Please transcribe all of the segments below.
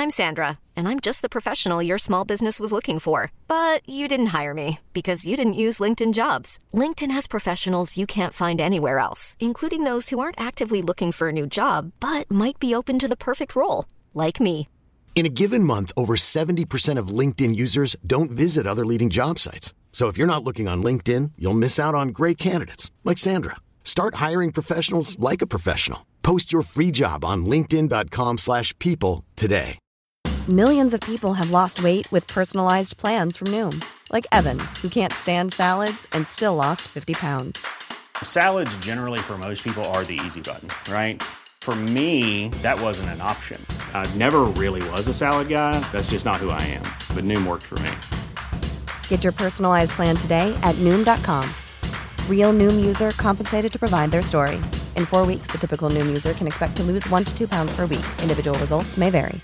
I'm Sandra, and I'm just the professional your small business was looking for. But you didn't hire me because you didn't use LinkedIn Jobs. LinkedIn has professionals you can't find anywhere else, including those who aren't actively looking for a new job, but might be open to the perfect role, like me. In a given month, over 70% of LinkedIn users don't visit other leading job sites. So if you're not looking on LinkedIn, you'll miss out on great candidates like Sandra. Start hiring professionals like a professional. Post your free job on linkedin.com/people today. Millions of people have lost weight with personalized plans from Noom. Like Evan, who can't stand salads and still lost 50 pounds. Salads generally for most people are the easy button, right? For me, that wasn't an option. I never really was a salad guy. That's just not who I am. But Noom worked for me. Get your personalized plan today at Noom.com. Real Noom user compensated to provide their story. In 4 weeks, the typical Noom user can expect to lose 1 to 2 pounds per week. Individual results may vary.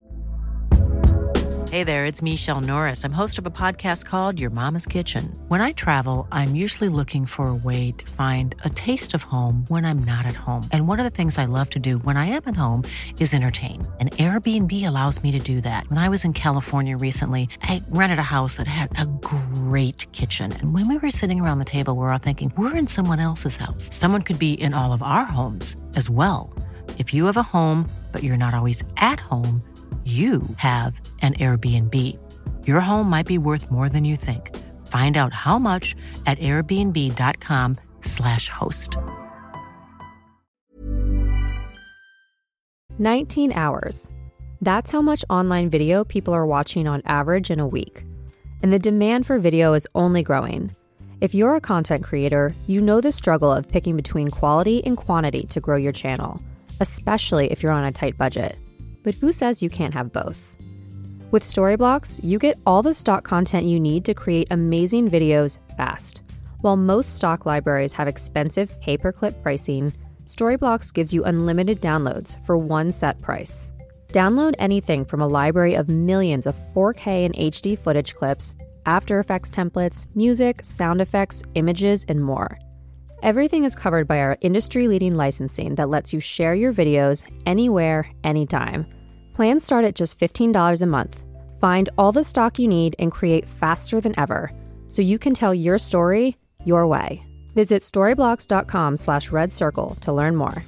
Hey there, it's Michelle Norris. I'm host of a podcast called Your Mama's Kitchen. When I travel, I'm usually looking for a way to find a taste of home when I'm not at home. And one of the things I love to do when I am at home is entertain. And Airbnb allows me to do that. When I was in California recently, I rented a house that had a great kitchen. And when we were sitting around the table, we were all thinking, we're in someone else's house. Someone could be in all of our homes as well. If you have a home, but you're not always at home, you have an Airbnb. Your home might be worth more than you think. Find out how much at airbnb.com/host. 19 hours. That's how much online video people are watching on average in a week. And the demand for video is only growing. If you're a content creator, you know the struggle of picking between quality and quantity to grow your channel, especially if you're on a tight budget. But who says you can't have both? With Storyblocks, you get all the stock content you need to create amazing videos fast. While most stock libraries have expensive pay-per-clip pricing, Storyblocks gives you unlimited downloads for one set price. Download anything from a library of millions of 4K and HD footage clips, After Effects templates, music, sound effects, images, and more. Everything is covered by our industry-leading licensing that lets you share your videos anywhere, anytime. Plans start at just $15 a month. Find all the stock you need and create faster than ever, so you can tell your story your way. Visit storyblocks.com/red circle to learn more.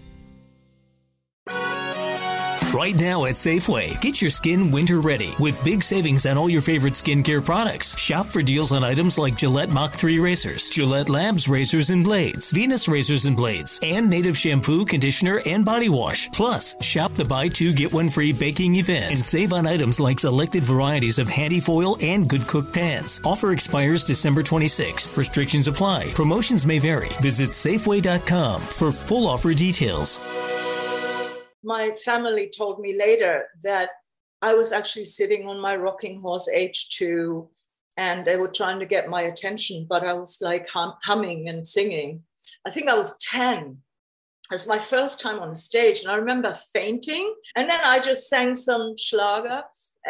Right now at Safeway, get your skin winter ready with big savings on all your favorite skincare products. Shop for deals on items like Gillette Mach 3 razors, Gillette Labs razors and blades, Venus razors and blades, and Native shampoo, conditioner, and body wash. Plus, shop the buy two, get one free baking event and save on items like selected varieties of handy foil and Good Cook pans. Offer expires December 26th. Restrictions apply. Promotions may vary. Visit Safeway.com for full offer details. My family told me later that I was actually sitting on my rocking horse H2 and they were trying to get my attention, but I was like humming and singing. I think I was 10. It was my first time on a stage and I remember fainting and then I just sang some Schlager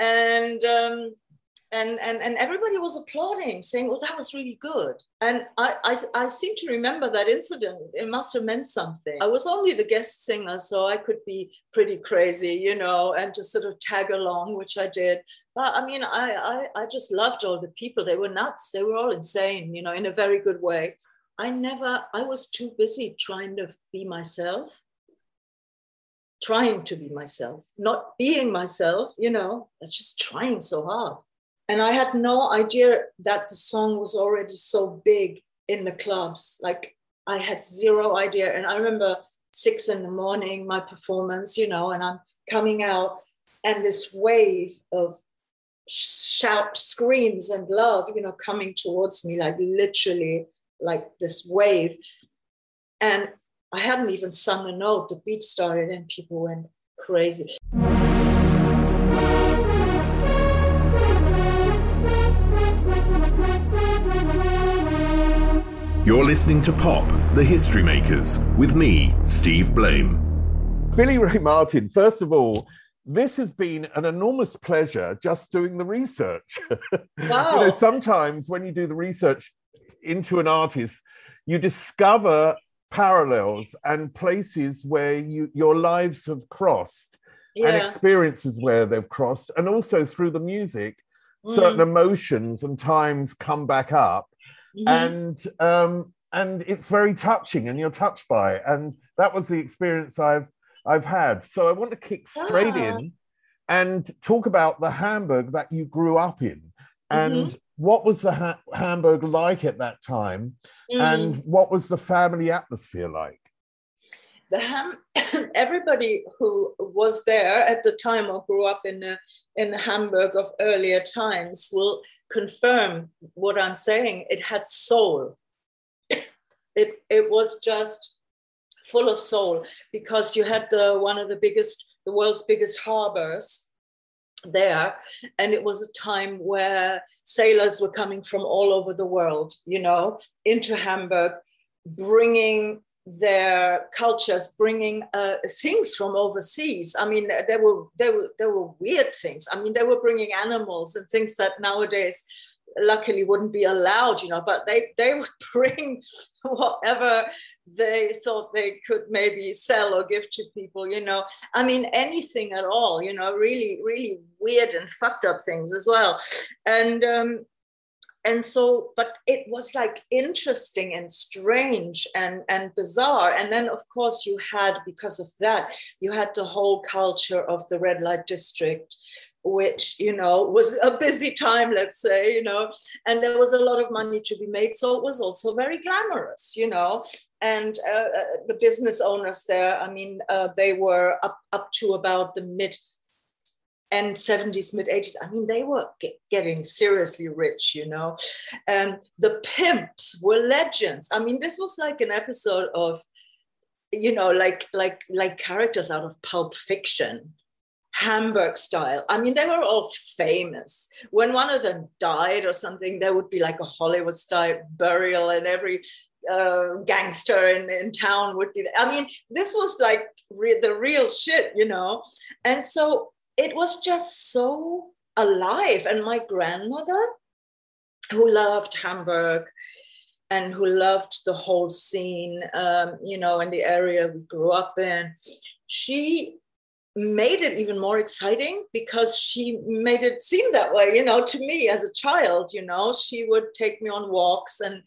and everybody was applauding, saying, "Oh, that was really good." And I seem to remember that incident. It must have meant something. I was only the guest singer, so I could be pretty crazy, and just sort of tag along, which I did. But I mean, I just loved all the people. They were nuts. They were all insane, in a very good way. I was too busy trying to be myself, not being myself, it's just trying so hard. And I had no idea that the song was already so big in the clubs. Like I had zero idea. And I remember 6 a.m, my performance, and I'm coming out and this wave of shout, screams and love, coming towards me, like literally like this wave. And I hadn't even sung a note. The beat started and people went crazy. You're listening to Pop, The History Makers, with me, Steve Blame. Billie Ray Martin, first of all, this has been an enormous pleasure just doing the research. Wow. Sometimes when you do the research into an artist, you discover parallels and places where your lives have crossed. and experiences where they've crossed, and also through the music, certain emotions and times come back up, and it's very touching, and you're touched by it. And that was the experience I've had. So I want to kick straight in and talk about the Hamburg that you grew up in, and what was the Hamburg like at that time, and what was the family atmosphere like? Everybody who was there at the time or grew up in Hamburg of earlier times will confirm what I'm saying. It had soul. It was just full of soul, because you had the world's biggest harbors there, and it was a time where sailors were coming from all over the world, into Hamburg, bringing their cultures, bringing things from overseas. I mean, there were weird things. I mean, they were bringing animals and things that nowadays luckily wouldn't be allowed, but they would bring whatever they thought they could maybe sell or give to people, I mean, anything at all, really, really weird and fucked up things as well. And so, but it was like interesting and strange and bizarre. And then, of course, because of that, you had the whole culture of the red light district, which, was a busy time, let's say, and there was a lot of money to be made. So it was also very glamorous, and the business owners there, I mean, they were up to about the mid 80s. I mean, they were getting seriously rich, and the pimps were legends. I mean, this was like an episode of, like characters out of Pulp Fiction, Hamburg style. I mean, they were all famous. When one of them died or something, there would be like a Hollywood style burial, and every gangster in town would be there. I mean, this was like the real shit, and so it was just so alive. And my grandmother, who loved Hamburg and who loved the whole scene, in the area we grew up in, she made it even more exciting, because she made it seem that way, to me as a child. She would take me on walks, and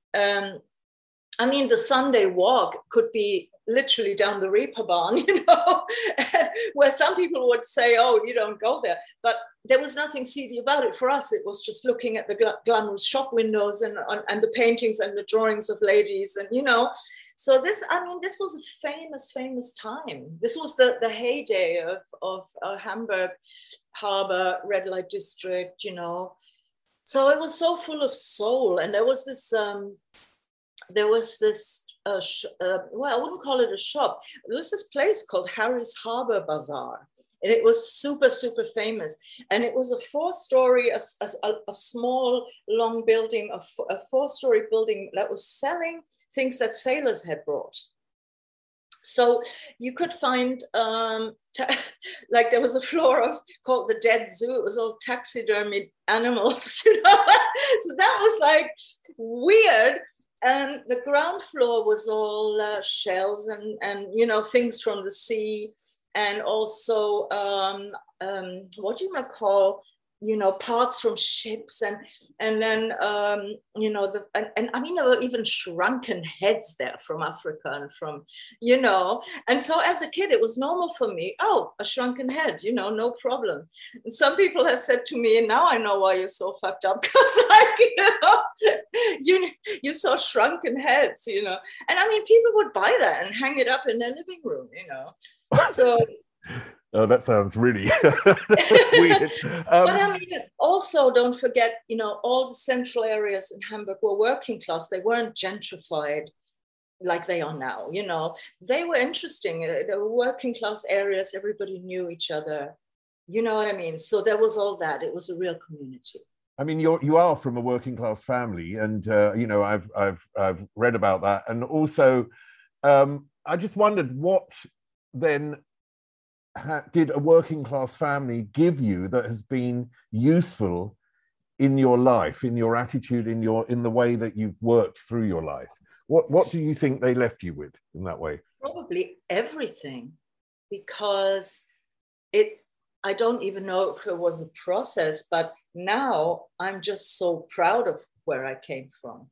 I mean, the Sunday walk could be literally down the Reeperbahn, where some people would say, oh, you don't go there. But there was nothing seedy about it. For us, it was just looking at the glamorous shop windows and the paintings and the drawings of ladies. And, so this was a famous time. This was the heyday of Hamburg Harbor, red light district, So it was so full of soul. And there was this, well, I wouldn't call it a shop. There was this place called Harry's Harbor Bazaar. And it was super, super famous. And it was a four-story, a small, long building, a four-story building that was selling things that sailors had brought. So you could find, like there was a floor called the Dead Zoo. It was all taxidermied animals, So that was like weird. And the ground floor was all shells and things from the sea, and also what do you might call parts from ships, and then and I mean, there were even shrunken heads there from Africa and from and so as a kid it was normal for me. Oh, a shrunken head, no problem. And some people have said to me, and now I know why you're so fucked up, because like you saw shrunken heads, and I mean, people would buy that and hang it up in their living room, so. Oh, that sounds really weird. But I mean, also don't forget, all the central areas in Hamburg were working class. They weren't gentrified like they are now, They were interesting. They were working class areas. Everybody knew each other. You know what I mean? So there was all that. It was a real community. I mean, you are from a working class family, and I've read about that, and also I just wondered what then did a working class family give you that has been useful in your life, in your attitude, in the way that you've worked through your life? What do you think they left you with in that way? Probably everything, because I don't even know if it was a process, but now I'm just so proud of where I came from,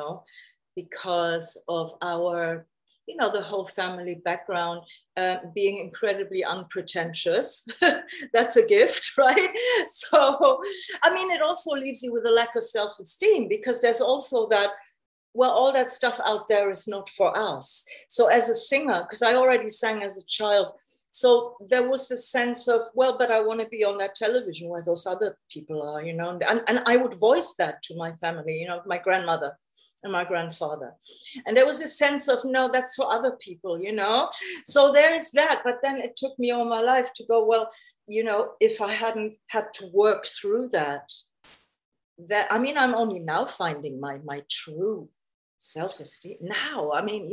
because of our, the whole family background, being incredibly unpretentious. That's a gift, right? So, it also leaves you with a lack of self-esteem, because there's also that, well, all that stuff out there is not for us. So as a singer, because I already sang as a child, so there was this sense of, well, but I want to be on that television where those other people are, and I would voice that to my family, my grandmother and my grandfather. And there was this sense of, no, that's for other people, So there is that. But then it took me all my life to go, well, if I hadn't had to work through that, I'm only now finding my true self-esteem now.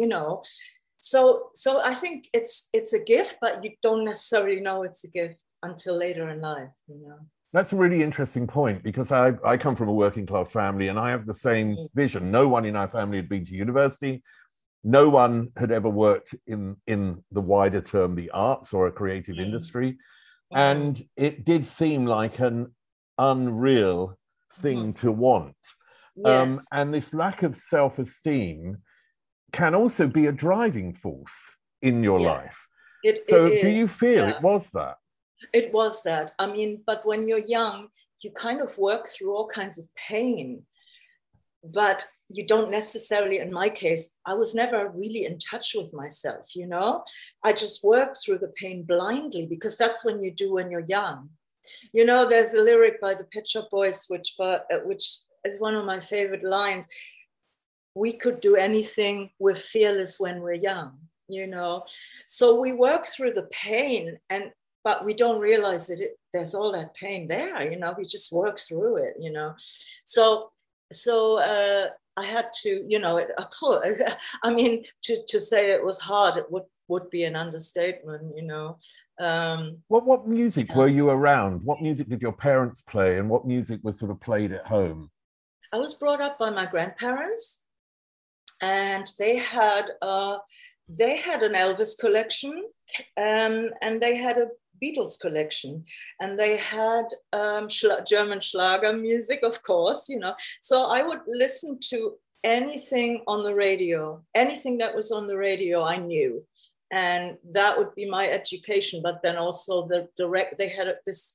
So I think it's a gift, but you don't necessarily know it's a gift until later in life, That's a really interesting point, because I come from a working class family, and I have the same vision. No one in our family had been to university. No one had ever worked in the wider term, the arts or a creative industry. And it did seem like an unreal thing to want. Yes. And this lack of self-esteem can also be a driving force in your life. Do you feel it was that? It was that. But when you're young, you kind of work through all kinds of pain, but you don't necessarily, in my case, I was never really in touch with myself, I just worked through the pain blindly, because that's when you do when you're young. There's a lyric by the Pet Shop Boys, which is one of my favorite lines. We could do anything, we're fearless when we're young, So we work through the pain, but we don't realize that there's all that pain there, we just work through it, So I had to, to say it was hard, it would be an understatement, What music were you around? What music did your parents play, and what music was sort of played at home? I was brought up by my grandparents, and they had an Elvis collection, and they had a Beatles collection, and they had German Schlager music, of course, So I would listen to anything on the radio, anything that was on the radio I knew, and that would be my education. But then also they had this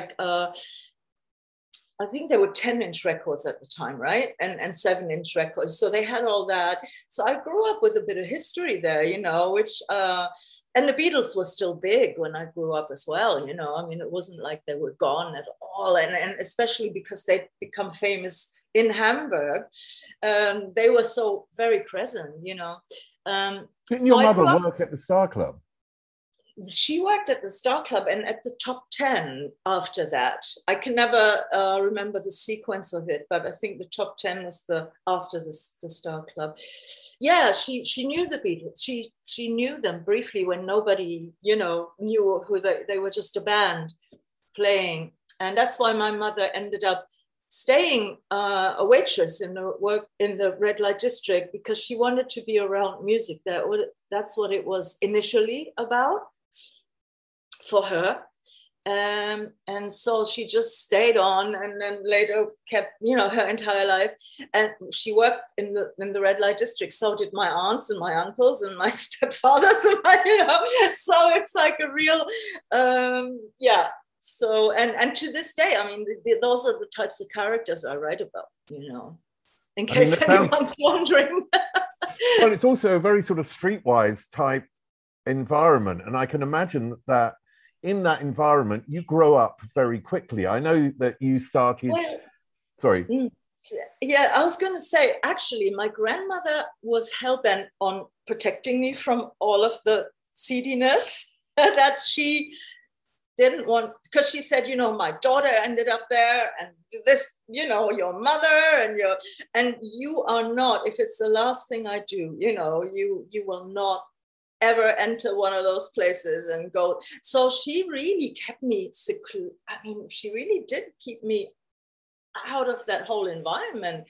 I think there were 10-inch records at the time, right? And 7-inch records. So they had all that. So I grew up with a bit of history there, which, and the Beatles were still big when I grew up as well, it wasn't like they were gone at all. And especially because they'd become famous in Hamburg, they were so very present, Didn't your mother work at the Star Club? She worked at the Star Club and at the top 10 after that. I can never remember the sequence of it, but I think the top 10 was after the Star Club. Yeah, she knew the Beatles. She knew them briefly when nobody, knew who they were, just a band playing. And that's why my mother ended up staying a waitress in the red light district, because she wanted to be around music. That's what it was initially about for her. And so she just stayed on, and then later kept, her entire life. And she worked in the red light district. So did my aunts and my uncles and my stepfathers, and so it's like a real, So, and to this day, those are the types of characters I write about, in case anyone's wondering. Well, it's also a very sort of streetwise type environment. And I can imagine that in that environment, you grow up very quickly. I know that you started... Sorry. Yeah, I was going to say, actually, my grandmother was hell-bent on protecting me from all of the seediness that she didn't want, because she said, my daughter ended up there, and this, your mother and you are not, if it's the last thing I do, you will not ever enter one of those places and go. So she really kept me secluded. She really did keep me out of that whole environment.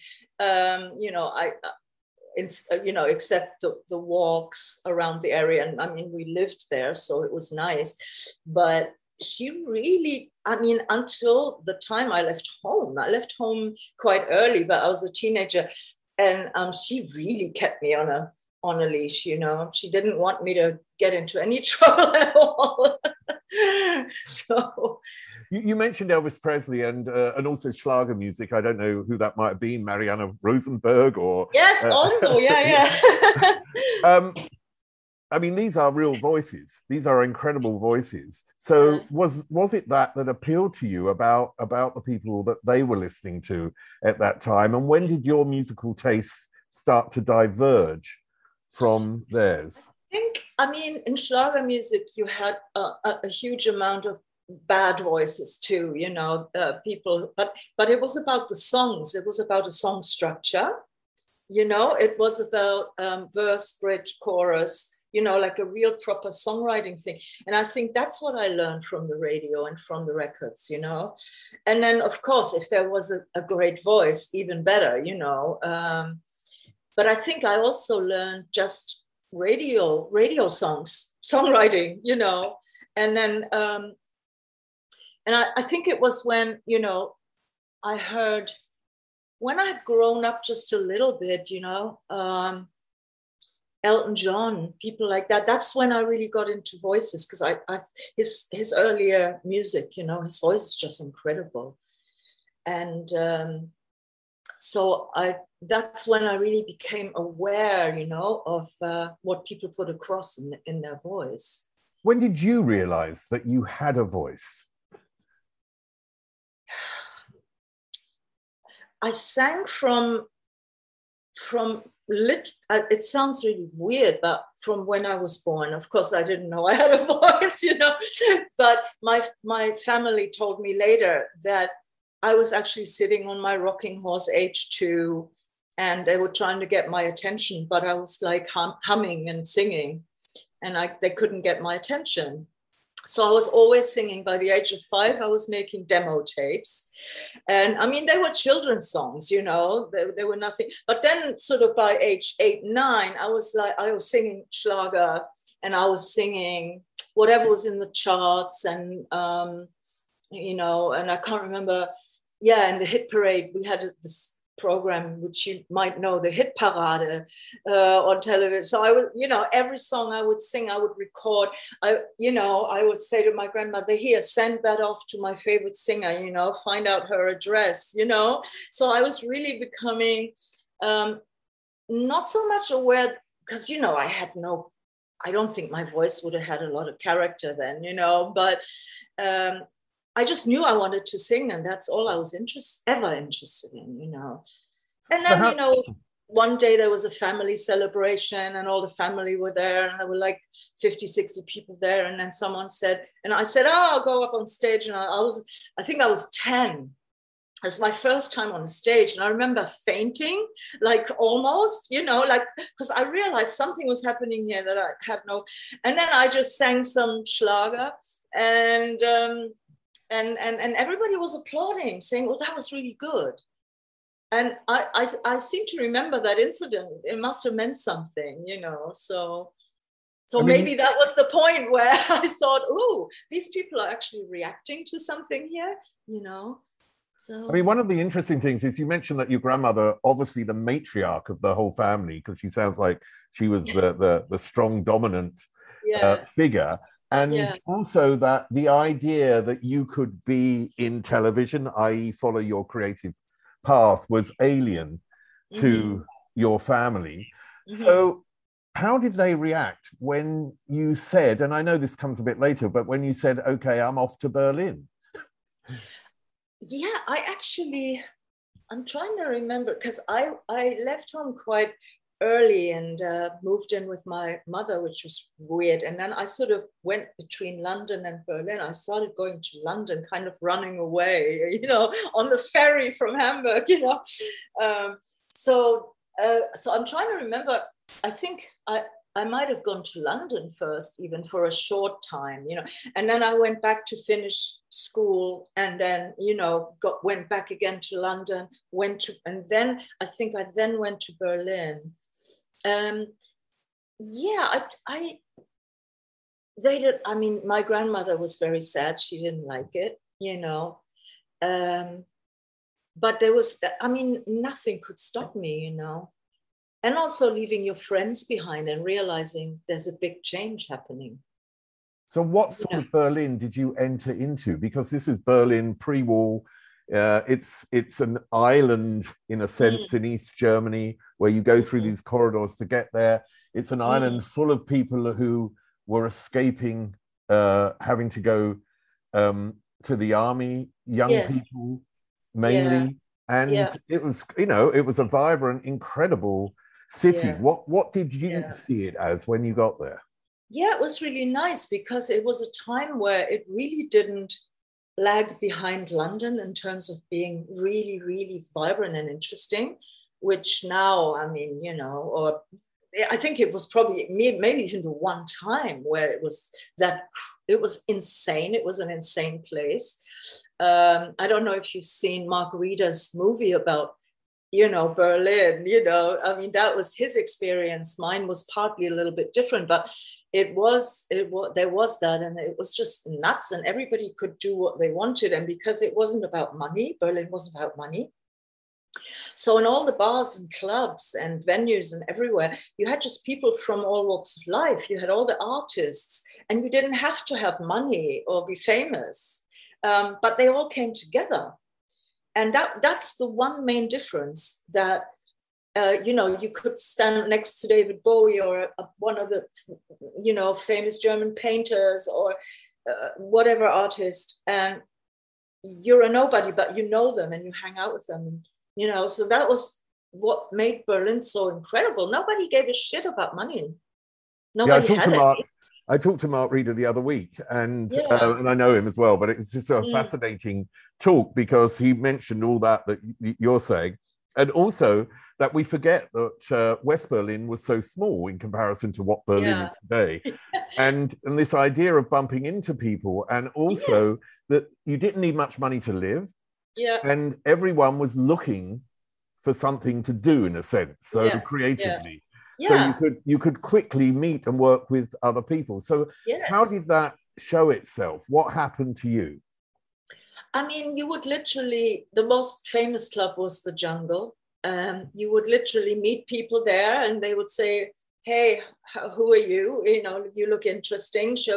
Except the walks around the area. And we lived there, so it was nice. But she really, I mean, until the time I left home quite early, but I was a teenager, and she really kept me on a leash, you know. She didn't want me to get into any trouble at all. So you mentioned Elvis Presley and also Schlager music. I don't know who that might have been, Mariana Rosenberg or... Yes, also, yeah. I mean, these are real voices. These are incredible voices. So was it that appealed to you about the people that they were listening to at that time? And when did your musical tastes start to diverge from theirs? I mean, in Schlager music, you had a huge amount of bad voices too, you know, people, but it was about the songs. It was about a song structure, you know. It was about verse, bridge, chorus, you know, like a real proper songwriting thing. And I think that's what I learned from the radio and from the records, you know. And then, of course, if there was a great voice, even better, you know. But I think I also learned just radio songs, songwriting, you know. And then, and I think it was when, you know, I heard, when I had grown up just a little bit, you know, Elton John, people like that. That's when I really got into voices, because his earlier music, you know, his voice is just incredible. And so that's when I really became aware, you know, of what people put across in their voice. When did you realize that you had a voice? I sang from it sounds really weird, but from when I was born. Of course, I didn't know I had a voice, you know, but my family told me later that I was actually sitting on my rocking horse age 2, and they were trying to get my attention, but I was like humming and singing, and they couldn't get my attention. So I was always singing. By the age of 5, I was making demo tapes. And I mean, they were children's songs, you know, they were nothing. But then sort of by age 8, 9, I was singing Schlager, and I was singing whatever was in the charts. And, you know, and I can't remember. Yeah, in the hit parade, we had this program, which you might know, the Hit Parade on television. So I would, you know, every song I would sing, I would record. I would say to my grandmother, here, send that off to my favorite singer, you know, find out her address, you know. So I was really becoming not so much aware, because, you know, I don't think my voice would have had a lot of character then, you know, but I just knew I wanted to sing, and that's all I was ever interested in, you know. And then, you know, one day there was a family celebration, and all the family were there, and there were like 50, 60 people there. And then someone said, and I said, oh, I'll go up on stage. And I think I was 10. It was my first time on stage. And I remember fainting, like almost, you know, like, because I realized something was happening here that I had and then I just sang some Schlager, and everybody was applauding, saying, "Oh, that was really good." And I seem to remember that incident. It must have meant something, you know. So maybe that was the point where I thought, "Oh, these people are actually reacting to something here," you know. So, I mean, one of the interesting things is you mentioned that your grandmother, obviously the matriarch of the whole family, because she sounds like she was the strong, dominant figure. And also that the idea that you could be in television, i.e. follow your creative path, was alien to your family. So how did they react when you said, and I know this comes a bit later, but when you said, okay, I'm off to Berlin? Yeah, I'm trying to remember, because I left home quite early and moved in with my mother, which was weird. And then I sort of went between London and Berlin. I started going to London, kind of running away, you know, on the ferry from Hamburg, you know. So I'm trying to remember. I think I might have gone to London first, even for a short time, you know, and then I went back to finish school, and then, you know, went back again to London, and then I think I then went to Berlin. they did. I mean, my grandmother was very sad. She didn't like it, you know. But there was, I mean, nothing could stop me, you know. And also leaving your friends behind and realizing there's a big change happening. So what sort of Berlin did you enter into? Because this is Berlin pre-war. It's an island, in a sense, in East Germany, where you go through these corridors to get there. It's an island full of people who were escaping, having to go to the army, young people mainly. And it was, you know, it was a vibrant, incredible city. What did you see it as when you got there? Yeah, it was really nice because it was a time where it really didn't lag behind London in terms of being really, really vibrant and interesting, which now, I mean, you know, or I think it was probably maybe even the one time where it was insane. It was an insane place. I don't know if you've seen Mark Reeder's movie about, you know, Berlin, you know, I mean, that was his experience. Mine was partly a little bit different, but there was that, and it was just nuts, and everybody could do what they wanted. And because it wasn't about money, Berlin wasn't about money. So in all the bars and clubs and venues and everywhere, you had just people from all walks of life. You had all the artists, and you didn't have to have money or be famous, but they all came together. And that's the one main difference, that, you know, you could stand next to David Bowie or one of the, you know, famous German painters or whatever artist, and you're a nobody, but you know them and you hang out with them, you know. So that was what made Berlin so incredible. Nobody gave a shit about money. Nobody had it. I talked to Mark Reeder the other week, and I know him as well, but it was just a fascinating talk because he mentioned all that you're saying, and also that we forget that West Berlin was so small in comparison to what Berlin is today, and this idea of bumping into people, and also that you didn't need much money to live, and everyone was looking for something to do in a sense, so creatively. So you could quickly meet and work with other people. So how did that show itself? What happened to you? I mean, you would literally, the most famous club was the Jungle. You would literally meet people there and they would say, hey, who are you? You know, you look interesting. Shall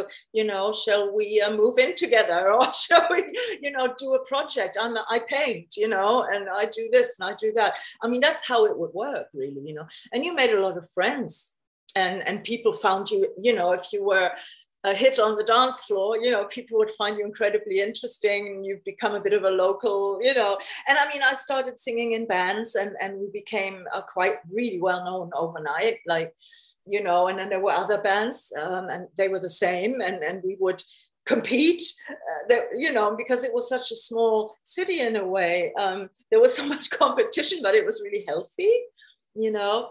we move in together, or shall we, you know, do a project? I paint, you know, and I do this and I do that. I mean, that's how it would work, really, you know. And you made a lot of friends, and people found you, you know, if you were a hit on the dance floor, you know, people would find you incredibly interesting, and you become a bit of a local, you know. And I mean, I started singing in bands, and we became quite really well known overnight, like, you know. And then there were other bands, and they were the same, and we would compete, you know, because it was such a small city in a way. There was so much competition, but it was really healthy, you know.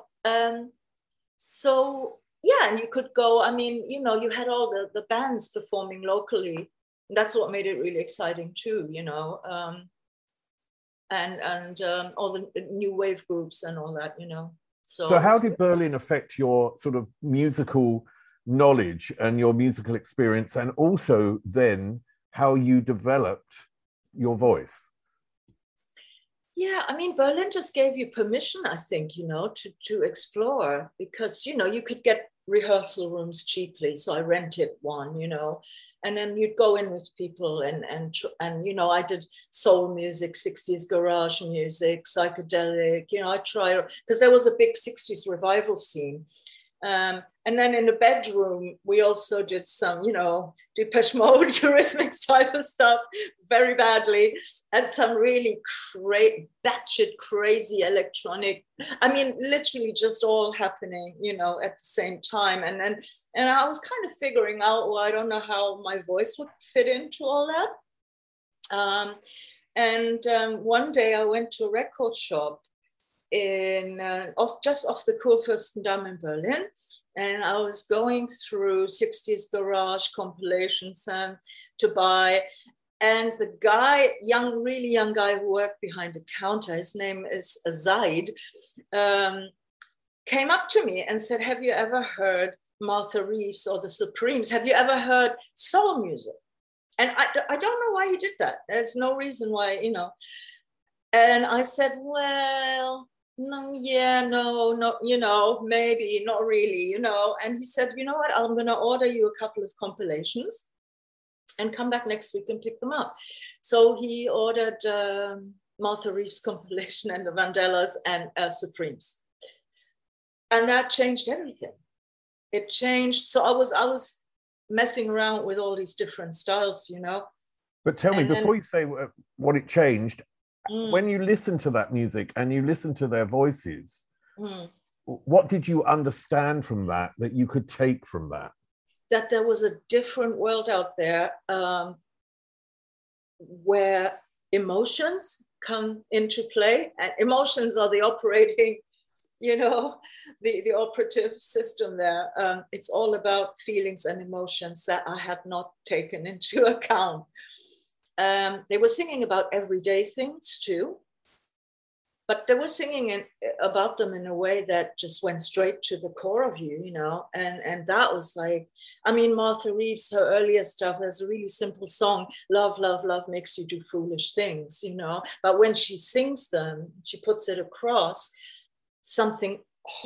So yeah, and you could go, I mean, you know, you had all the bands performing locally. And that's what made it really exciting too, you know, and all the new wave groups and all that, you know. So how did Berlin affect your sort of musical knowledge and your musical experience, and also then how you developed your voice? Yeah, I mean, Berlin just gave you permission, I think, you know, to explore, because, you know, you could get rehearsal rooms cheaply. So I rented one, you know, and then you'd go in with people and you know, I did soul music, 60s garage music, psychedelic, you know, I tried, because there was a big 60s revival scene. And then in the bedroom, we also did some, you know, Depeche Mode, Eurythmics type of stuff, very badly, and some really batshit crazy electronic. I mean, literally just all happening, you know, at the same time. And I was kind of figuring out, well, I don't know how my voice would fit into all that. One day I went to a record shop just off the Kurfürstendamm in Berlin. And I was going through 60s garage compilations to buy. And the guy, really young guy who worked behind the counter, his name is Zaid, came up to me and said, have you ever heard Martha Reeves or the Supremes. Have you ever heard soul music? And I don't know why he did that. There's no reason why, you know. And I said, well, no, you know, maybe, not really, you know. And he said, you know what, I'm going to order you a couple of compilations and come back next week and pick them up. So he ordered Martha Reeves compilation and the Vandellas and Supremes. And that changed everything. It changed. So I was messing around with all these different styles, you know. But tell me, before you say what it changed, when you listen to that music and you listen to their voices, what did you understand from that you could take from that? That there was a different world out there where emotions come into play, and emotions are the operating, you know, the operative system there. It's all about feelings and emotions that I had not taken into account. They were singing about everyday things too, but they were singing about them in a way that just went straight to the core of you, you know, and that was like, I mean, Martha Reeves, her earlier stuff, has a really simple song, love, love, love makes you do foolish things, you know, but when she sings them, she puts it across, something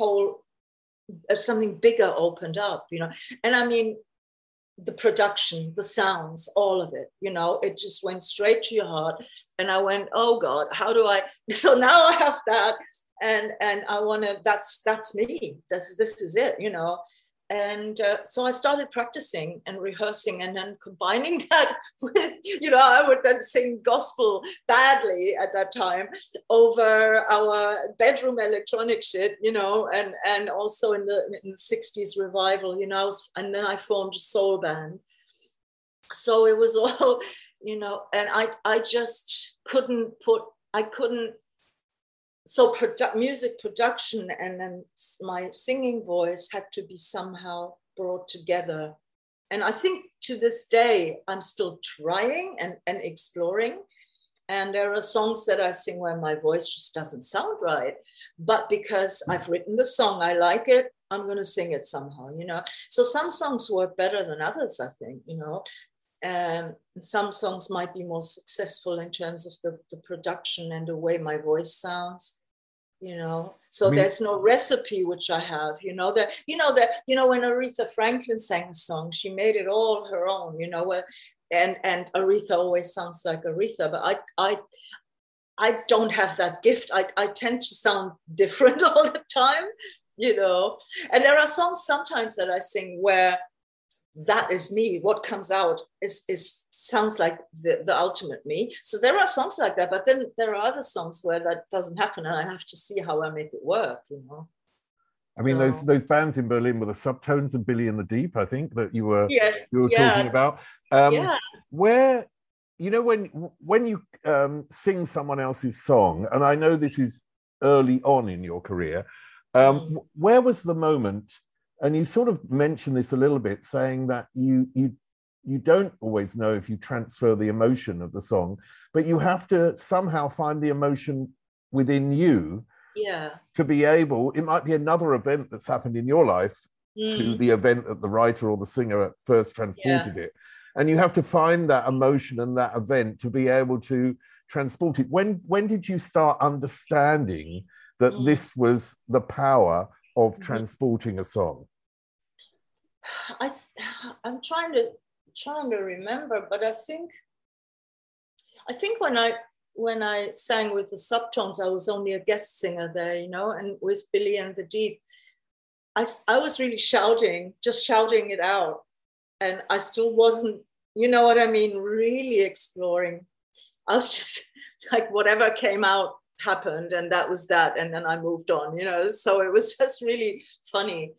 bigger opened up, you know. And I mean, the production, the sounds, all of it, you know, it just went straight to your heart. And I went, oh God, how do I, so now I have that. And I want to, that's me, this is it, you know. And so I started practicing and rehearsing and then combining that with, you know, I would then sing gospel badly at that time over our bedroom electronic shit, you know, and also in the 60s revival, you know, and then I formed a soul band. So it was all, you know, and I just couldn't so music production and then my singing voice had to be somehow brought together. And I think to this day, I'm still trying and exploring. And there are songs that I sing where my voice just doesn't sound right. But because I've written the song, I like it, I'm going to sing it somehow, you know. So some songs work better than others, I think, you know. And some songs might be more successful in terms of the production and the way my voice sounds, you know. So there's no recipe which I have, you know. When Aretha Franklin sang a song, she made it all her own, you know. And Aretha always sounds like Aretha, but I don't have that gift. I tend to sound different all the time, you know. And there are songs sometimes that I sing where that is me. What comes out is sounds like the ultimate me. So there are songs like that, but then there are other songs where that doesn't happen, and I have to see how I make it work, you know. I mean, those bands in Berlin were the Subtones and Billy and the Deep, I think, that you were talking about. Where, you know, when you sing someone else's song, and I know this is early on in your career, where was the moment? And you sort of mentioned this a little bit, saying that you don't always know if you transfer the emotion of the song, but you have to somehow find the emotion within you to be able, it might be another event that's happened in your life to the event that the writer or the singer first transported it. And you have to find that emotion and that event to be able to transport it. When did you start understanding that this was the power of transporting a song? I'm trying to remember, but I think when I sang with the Subtones, I was only a guest singer there, you know, and with Billy and the Deep, I was really just shouting it out, and I still wasn't, you know what I mean, really exploring. I was just like, whatever came out happened, and that was that, and then I moved on, you know. So it was just really funny.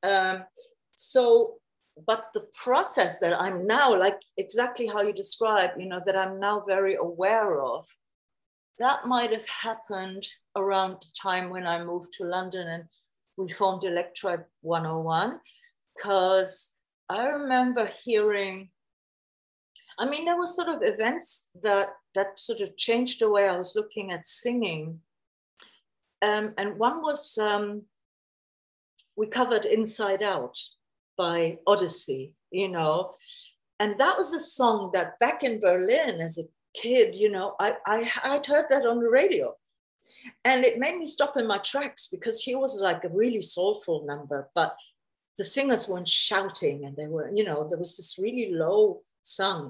But the process that I'm now, like exactly how you describe, you know, that I'm now very aware of, that might have happened around the time when I moved to London and we formed Electribe 101, because I remember hearing, I mean, there were sort of events that sort of changed the way I was looking at singing. And one was, we covered Inside Out by Odyssey, you know. And that was a song that back in Berlin as a kid, you know, I'd heard that on the radio. And it made me stop in my tracks because he was like a really soulful number, but the singers weren't shouting and they were, you know, there was this really low sung,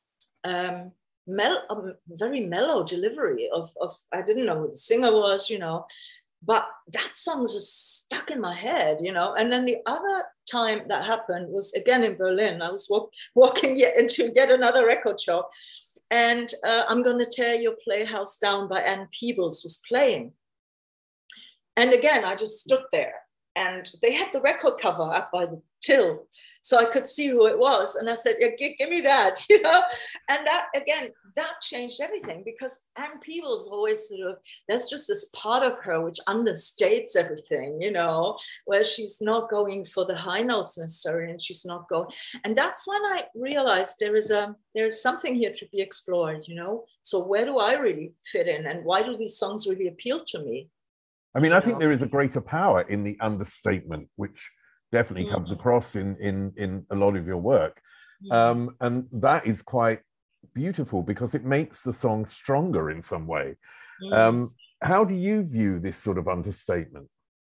very mellow delivery of, I didn't know who the singer was, you know, but that song just stuck in my head, you know. And then the other time that happened was again in Berlin. I was walking into yet another record show, and I'm Gonna Tear Your Playhouse Down by Ann Peebles was playing. And again, I just stood there, and they had the record cover up by the till, so I could see who it was. And I said, yeah, give me that, you know. And that, again, that changed everything, because Ann Peebles always sort of, there's just this part of her which understates everything, you know, where she's not going for the high notes necessarily, and she's not going. And that's when I realized there is something here to be explored, you know. So where do I really fit in, and why do these songs really appeal to me? I mean, I think there is a greater power in the understatement, which definitely comes across in a lot of your work. And that is quite beautiful because it makes the song stronger in some way. How do you view this sort of understatement?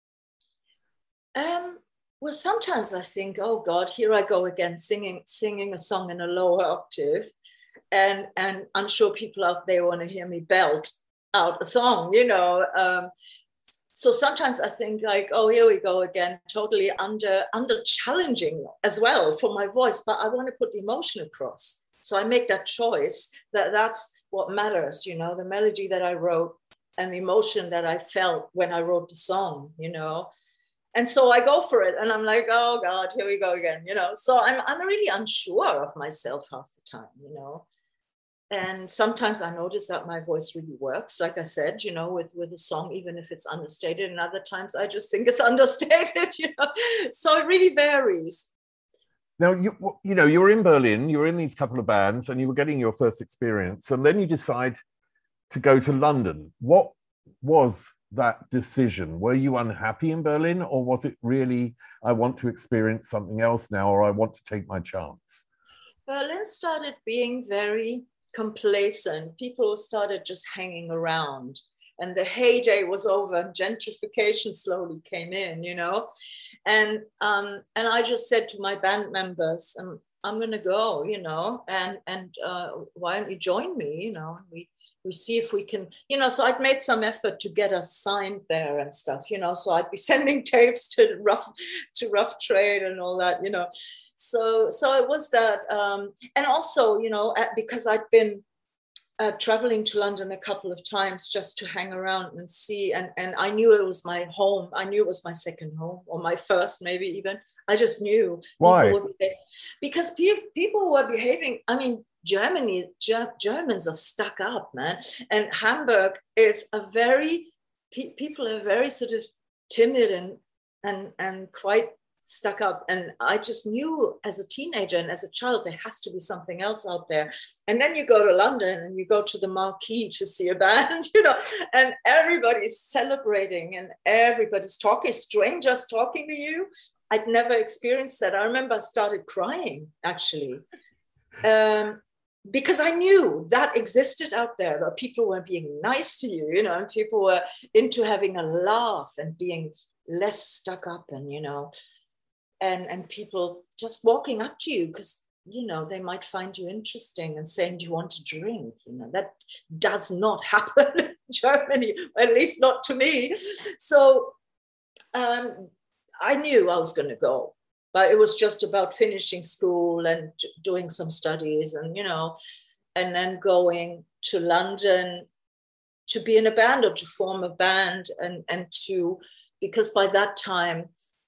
Well, sometimes I think, oh God, here I go again, singing a song in a lower octave. And I'm sure people out there want to hear me belt out a song, you know. So sometimes I think like, oh, here we go again, totally under challenging as well for my voice, but I want to put the emotion across. So I make that choice that's what matters, you know, the melody that I wrote and the emotion that I felt when I wrote the song, you know. And so I go for it, and I'm like, oh God, here we go again, you know. So I'm really unsure of myself half the time, you know. And sometimes I notice that my voice really works, like I said, you know, with a song, even if it's understated. And other times I just think it's understated, you know. So it really varies. Now, you know, you were in Berlin, you were in these couple of bands, and you were getting your first experience. And then you decide to go to London. What was that decision? Were you unhappy in Berlin, or was it really, I want to experience something else now, or I want to take my chance? Berlin started being very complacent. People started just hanging around, and the heyday was over, and gentrification slowly came in, you know. And I just said to my band members, I'm gonna go, you know, and why don't you join me, you know? We see if we can, you know. So I'd made some effort to get us signed there and stuff, you know. So I'd be sending tapes to Rough Trade and all that, you know. So it was that, and also, you know, because I'd been traveling to London a couple of times just to hang around and see, and I knew it was my home. I knew it was my second home, or my first, maybe even. I just knew. Why? Because people were behaving. I mean, Germans are stuck up, man. And Hamburg is people are very sort of timid and quite stuck up. And I just knew as a teenager and as a child, there has to be something else out there. And then you go to London and you go to the Marquee to see a band, you know, and everybody's celebrating and everybody's talking, strangers talking to you. I'd never experienced that. I remember I started crying, actually. Because I knew that existed out there, that people were being nice to you, you know, and people were into having a laugh and being less stuck up, and, you know, and people just walking up to you because, you know, they might find you interesting and saying, do you want to drink? You know, that does not happen in Germany, at least not to me. So I knew I was going to go. But it was just about finishing school and doing some studies, and, you know, and then going to London to be in a band or to form a band, and to, because by that time,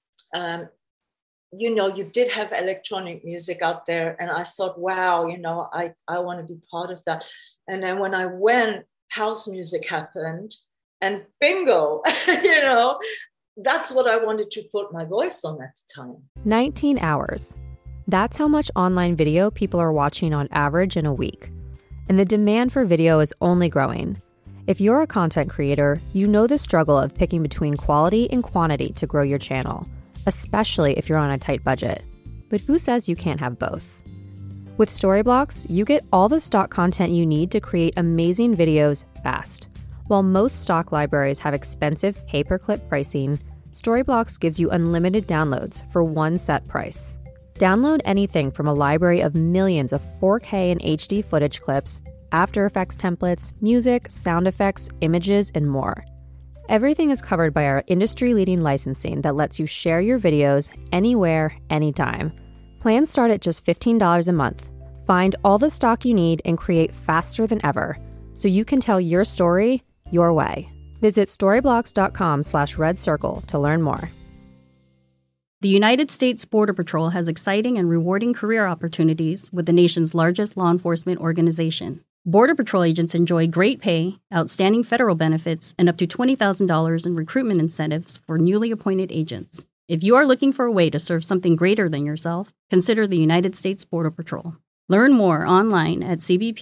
you know, you did have electronic music out there. And I thought, wow, you know, I want to be part of that. And then when I went, house music happened, and bingo, you know, that's what I wanted to put my voice on at the time. 19 hours. That's how much online video people are watching on average in a week. And the demand for video is only growing. If you're a content creator, you know the struggle of picking between quality and quantity to grow your channel, especially if you're on a tight budget. But who says you can't have both? With Storyblocks, you get all the stock content you need to create amazing videos fast. While most stock libraries have expensive pay-per-clip pricing, Storyblocks gives you unlimited downloads for one set price. Download anything from a library of millions of 4K and HD footage clips, After Effects templates, music, sound effects, images, and more. Everything is covered by our industry-leading licensing that lets you share your videos anywhere, anytime. Plans start at just $15 a month. Find all the stock you need and create faster than ever, so you can tell your story your way. Visit storyblocks.com/red circle to learn more. The United States Border Patrol has exciting and rewarding career opportunities with the nation's largest law enforcement organization. Border Patrol agents enjoy great pay, outstanding federal benefits, and up to $20,000 in recruitment incentives for newly appointed agents. If you are looking for a way to serve something greater than yourself, consider the United States Border Patrol. Learn more online at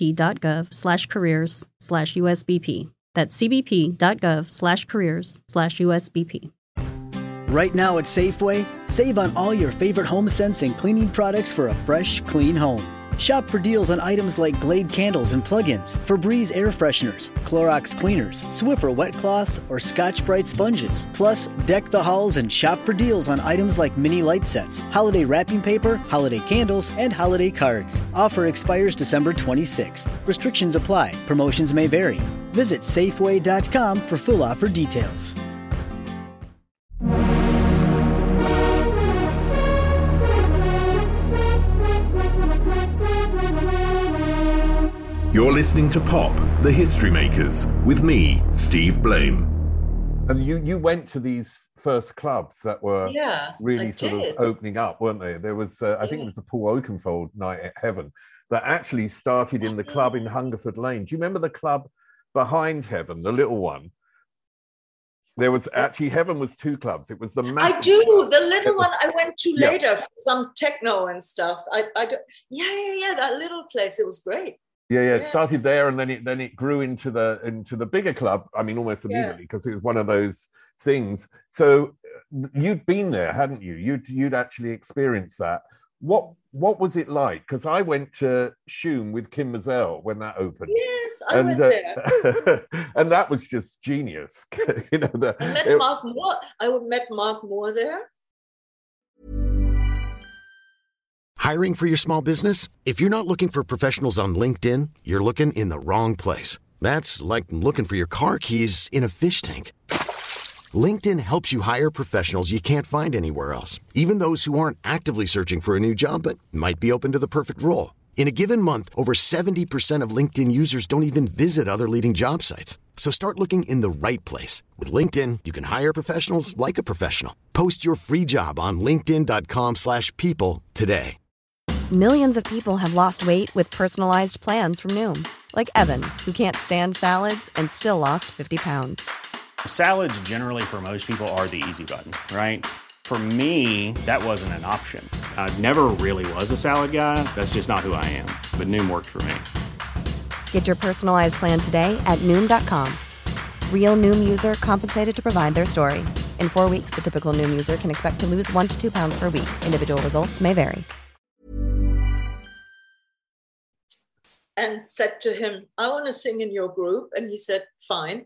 cbp.gov/careers/USBP. That's cbp.gov/careers/USBP. Right now at Safeway, save on all your favorite home scents and cleaning products for a fresh, clean home. Shop for deals on items like Glade candles and plug-ins, Febreze air fresheners, Clorox cleaners, Swiffer wet cloths, or Scotch-Brite sponges. Plus, deck the halls and shop for deals on items like mini light sets, holiday wrapping paper, holiday candles, and holiday cards. Offer expires December 26th. Restrictions apply. Promotions may vary. Visit Safeway.com for full offer details. You're listening to Pop, the History Makers, with me, Steve Blame. And you went to these first clubs that were really sort of opening up, weren't they? There was, I think it was the Paul Oakenfold Night at Heaven that actually started in the club in Hungerford Lane. Do you remember the club behind Heaven, the little one? There was actually, Heaven was two clubs. It was the massive. I do. The little one I went to later for some techno and stuff. That little place. It was great. Yeah. It started there, and then it grew into the bigger club. I mean, almost immediately, because it was one of those things. So you'd been there, hadn't you? You'd actually experienced that. What was it like? Because I went to Shoom with Kim Mazel when that opened. Yes, I went there. And that was just genius. I met Mark Moore. I met Mark Moore there. Hiring for your small business? If you're not looking for professionals on LinkedIn, you're looking in the wrong place. That's like looking for your car keys in a fish tank. LinkedIn helps you hire professionals you can't find anywhere else, even those who aren't actively searching for a new job but might be open to the perfect role. In a given month, over 70% of LinkedIn users don't even visit other leading job sites. So start looking in the right place. With LinkedIn, you can hire professionals like a professional. Post your free job on linkedin.com/people today. Millions of people have lost weight with personalized plans from Noom. Like Evan, who can't stand salads and still lost 50 pounds. Salads generally for most people are the easy button, right? For me, that wasn't an option. I never really was a salad guy. That's just not who I am. But Noom worked for me. Get your personalized plan today at Noom.com. Real Noom user compensated to provide their story. In 4 weeks, the typical Noom user can expect to lose 1 to 2 pounds per week. Individual results may vary. And said to him, I want to sing in your group. And he said, fine.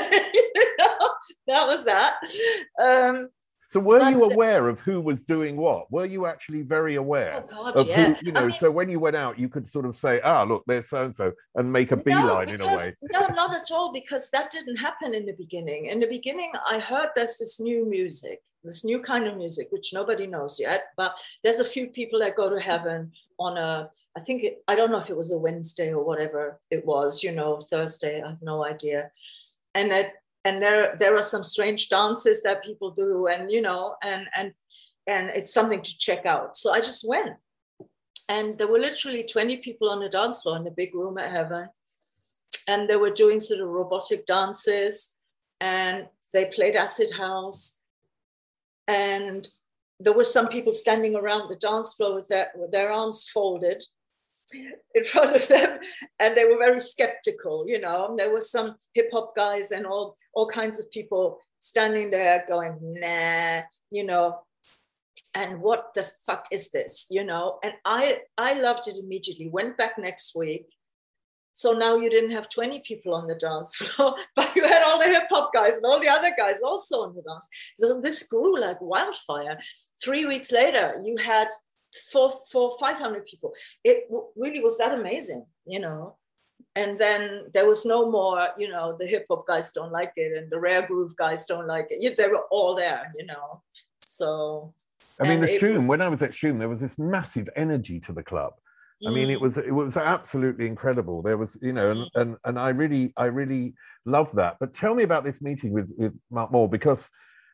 That was that. So were you aware of who was doing what? Were you actually very aware of who, so when you went out, you could sort of say, look, there's so-and-so, and make a beeline in a way. No, not at all, because that didn't happen in the beginning. In the beginning, I heard there's this new music, this new kind of music, which nobody knows yet, but there's a few people that go to Heaven on I don't know if it was a Wednesday or whatever it was, Thursday, I have no idea. And there are some strange dances that people do, and it's something to check out. So I just went, and there were literally 20 people on the dance floor in the big room at Heaven, and they were doing sort of robotic dances, and they played acid house, and there were some people standing around the dance floor with their arms folded in front of them, and they were very skeptical. There were some hip hop guys and all kinds of people standing there going, nah, and what the fuck is this, you know? And I loved it immediately, went back next week. So now you didn't have 20 people on the dance floor, but you had all the hip hop guys and all the other guys also on the dance. So this grew like wildfire. 3 weeks later, you had 500 people. It really was that amazing, you know? And then there was no more, you know, the hip hop guys don't like it and the rare groove guys don't like it. They were all there, you know? So. I mean, the Shoom, when I was at Shoom, there was this massive energy to the club. I mean, it was absolutely incredible. There was, you know, and I really loved that. But tell me about this meeting with Mark Moore, because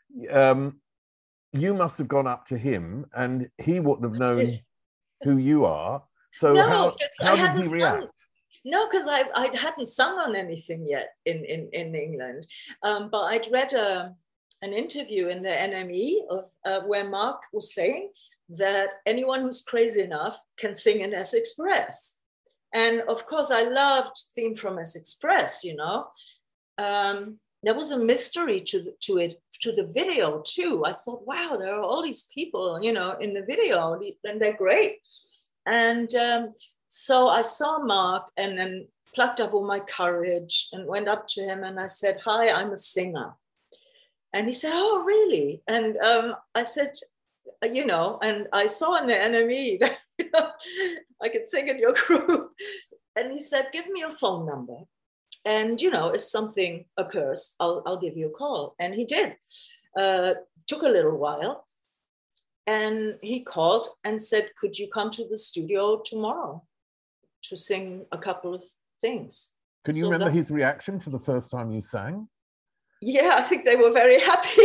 you must have gone up to him and he wouldn't have known who you are. So no, how did he react? No, because I hadn't sung on anything yet in England. But I'd read an interview in the NME of where Mark was saying that anyone who's crazy enough can sing in S Express. And of course, I loved Theme from S Express, you know. There was a mystery to the video too. I thought, wow, there are all these people, you know, in the video, and they're great. And so I saw Mark and then plucked up all my courage and went up to him and I said, hi, I'm a singer. And he said, oh, really? And I said, you know, and I saw in the NME that, you know, I could sing in your group. And he said, give me your phone number. And, you know, if something occurs, I'll give you a call. And he did. Took a little while. And he called and said, could you come to the studio tomorrow to sing a couple of things? Can you remember his reaction to the first time you sang? Yeah, I think they were very happy.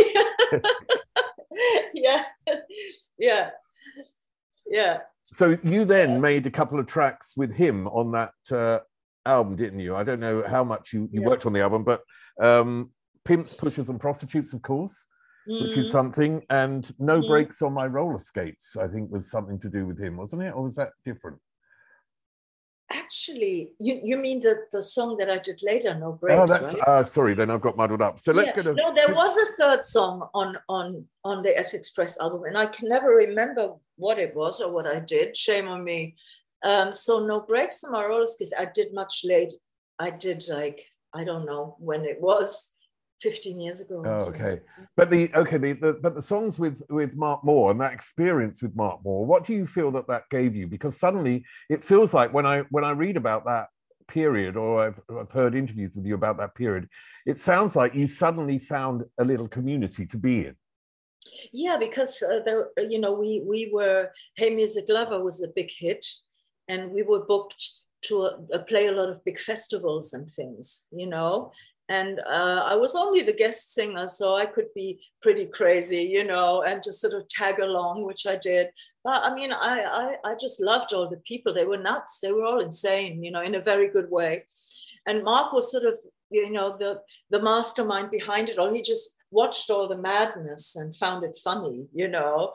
Yeah. So you then made a couple of tracks with him on that album, didn't you? I don't know how much you worked on the album, but Pimps, Pushers and Prostitutes, of course, which is something, and No Brakes on My Roller Skates, I think was something to do with him, wasn't it? Or was that different? Actually, you mean the song that I did later, No Brakes, right? Sorry, then I've got muddled up. So let's go to... No, there was a third song on the S Express album, and I can never remember what it was or what I did. Shame on me. So No Brakes on My Roller Skates, I did much later. I did like, I don't know when it was, 15 years ago. Oh, okay. But the songs with Mark Moore and that experience with Mark Moore, what do you feel that gave you? Because suddenly it feels like when I read about that period, or I've heard interviews with you about that period, it sounds like you suddenly found a little community to be in. Yeah, because there, you know, we were, Hey Music Lover was a big hit, and we were booked to play a lot of big festivals and things, you know. And I was only the guest singer, so I could be pretty crazy, you know, and just sort of tag along, which I did. But I mean, I just loved all the people. They were nuts. They were all insane, you know, in a very good way. And Mark was sort of, you know, the mastermind behind it all. He just watched all the madness and found it funny, you know.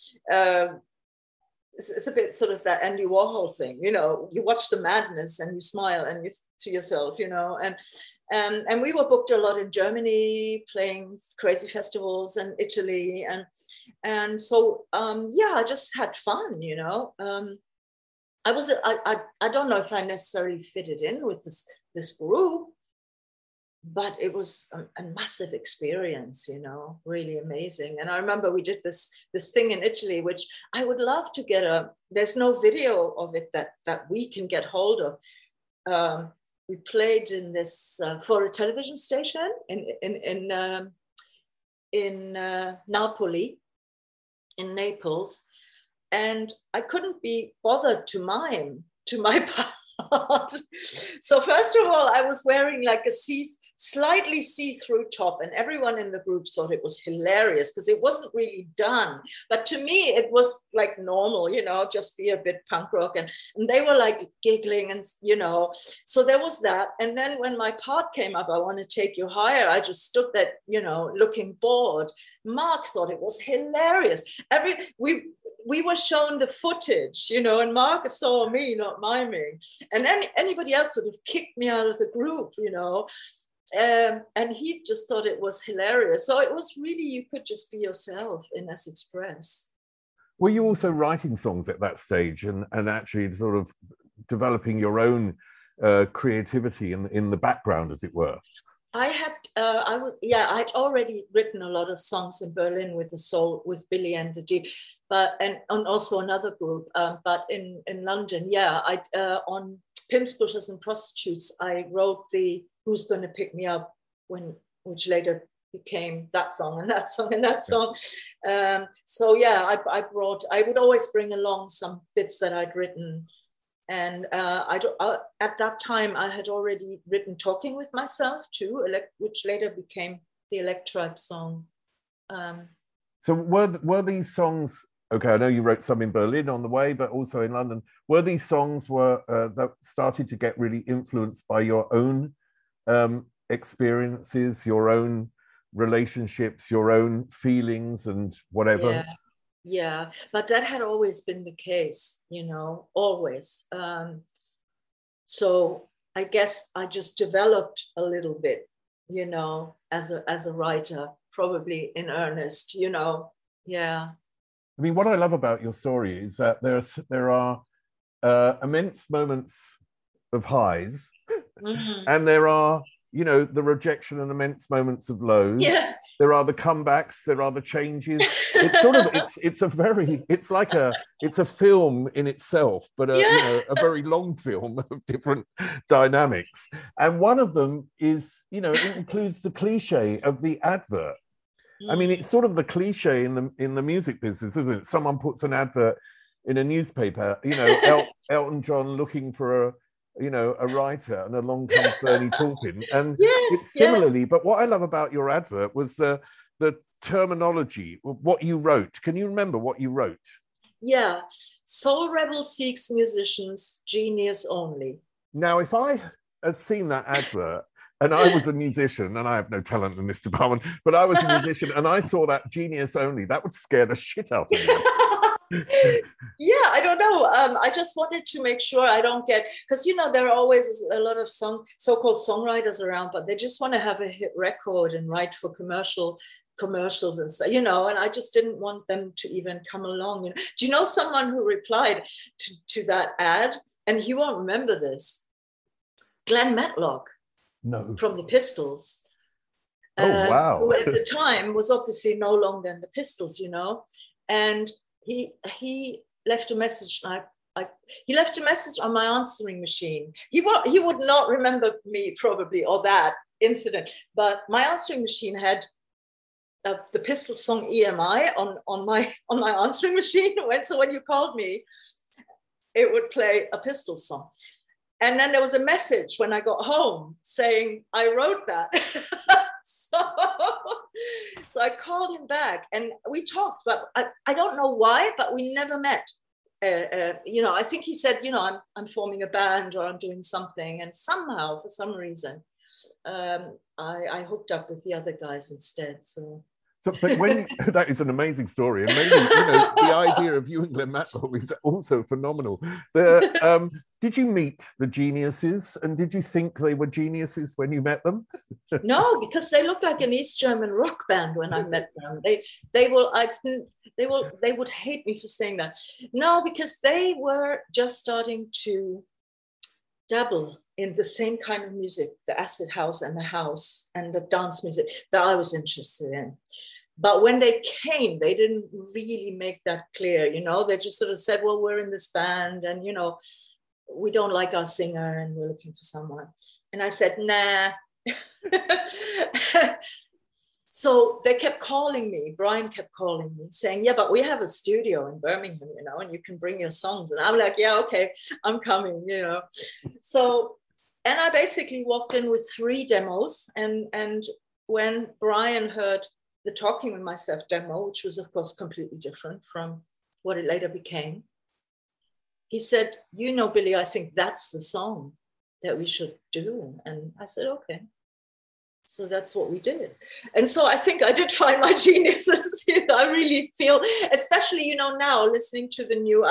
It's a bit sort of that Andy Warhol thing, you know, you watch the madness and you smile and you to yourself, you know, and we were booked a lot in Germany, playing crazy festivals, and Italy, and so I just had fun, you know. I don't know if I necessarily fitted in with this group, but it was a massive experience, you know, really amazing. And I remember we did this thing in Italy, which I would love to get there's no video of it that we can get hold of. We played in this for a television station in Napoli, in Naples, and I couldn't be bothered to mime to my part. So first of all, I was wearing like a slightly see-through top, and everyone in the group thought it was hilarious because it wasn't really done. But to me, it was like normal, you know, just be a bit punk rock. And they were like giggling and, you know, so there was that. And then when my part came up, I Want to Take You Higher, I just stood there, you know, looking bored. Mark thought it was hilarious. We were shown the footage, you know, and Mark saw me not miming. And anybody else would have kicked me out of the group, you know. And he just thought it was hilarious. So it was really, you could just be yourself in S Express. Were you also writing songs at that stage and actually sort of developing your own creativity in the background, as it were? I had, I'd already written a lot of songs in Berlin with with Billy and the Deep, and also another group. But in London, on Pimps, Pushers and Prostitutes, I wrote the Who's Gonna Pick Me Up, which later became that song and that song and that song. I would always bring along some bits that I'd written. And at that time, I had already written Talking with Myself too, which later became the Electribe song. So were these songs, okay, I know you wrote some in Berlin on the way, but also in London, were these songs that started to get really influenced by your own experiences, your own relationships, your own feelings and whatever? Yeah, but that had always been the case, always. So I guess I just developed a little bit, as a writer, probably in earnest, yeah. I mean, what I love about your story is that there are immense moments of highs, and there are, the rejection and immense moments of lows. Yeah. There are the comebacks, there are the changes. It's a film in itself, but a very long film of different dynamics. And one of them is, it includes the cliche of the advert. I mean, it's sort of the cliche in the music business, isn't it? Someone puts an advert in a newspaper, Elton John looking for a writer, and along comes Bernie Taupin. And it's similarly, but what I love about your advert was the terminology, what you wrote. Can you remember what you wrote? Yeah, Soul Rebel seeks musicians, genius only. Now, if I had seen that advert, and I was a musician, and I have no talent in this department, but I was a musician, and I saw that genius only, that would scare the shit out of me. Yeah, I don't know. I just wanted to make sure I don't get, because there are always a lot of so-called songwriters around, but they just want to have a hit record and write for commercials and so, and I just didn't want them to even come along. Do you know someone who replied to that ad? And he won't remember this. Glenn Matlock. No. From the Pistols. Oh, wow. Who at the time was obviously no longer in the Pistols, and he left a message. He left a message on my answering machine. He would not remember me probably, or that incident, but my answering machine had the Pistols song EMI on my answering machine. So when you called me, it would play a Pistols song. And then there was a message when I got home saying, I wrote that. So I called him back and we talked, but I don't know why, but we never met. I think he said, I'm forming a band or I'm doing something. And somehow, for some reason, I hooked up with the other guys instead. So but that is an amazing story, and maybe the idea of you and Glenn Matlock is also phenomenal. Did you meet the geniuses, and did you think they were geniuses when you met them? No, because they looked like an East German rock band when I met them. They would hate me for saying that. No, because they were just starting to dabble in the same kind of music, the acid house and the house and the dance music that I was interested in. But when they came, they didn't really make that clear, they just sort of said, well, we're in this band and, we don't like our singer and we're looking for someone. And I said, nah. So they kept calling me, Brian kept calling me saying, yeah, but we have a studio in Birmingham, and you can bring your songs. And I'm like, yeah, okay, I'm coming, So, and I basically walked in with 3 demos. And when Brian heard the Talking with Myself demo, which was of course completely different from what it later became, he said, Billy, I think that's the song that we should do. And I said, okay. So that's what we did. And so I think I did find my geniuses. I really feel, especially, now listening to the new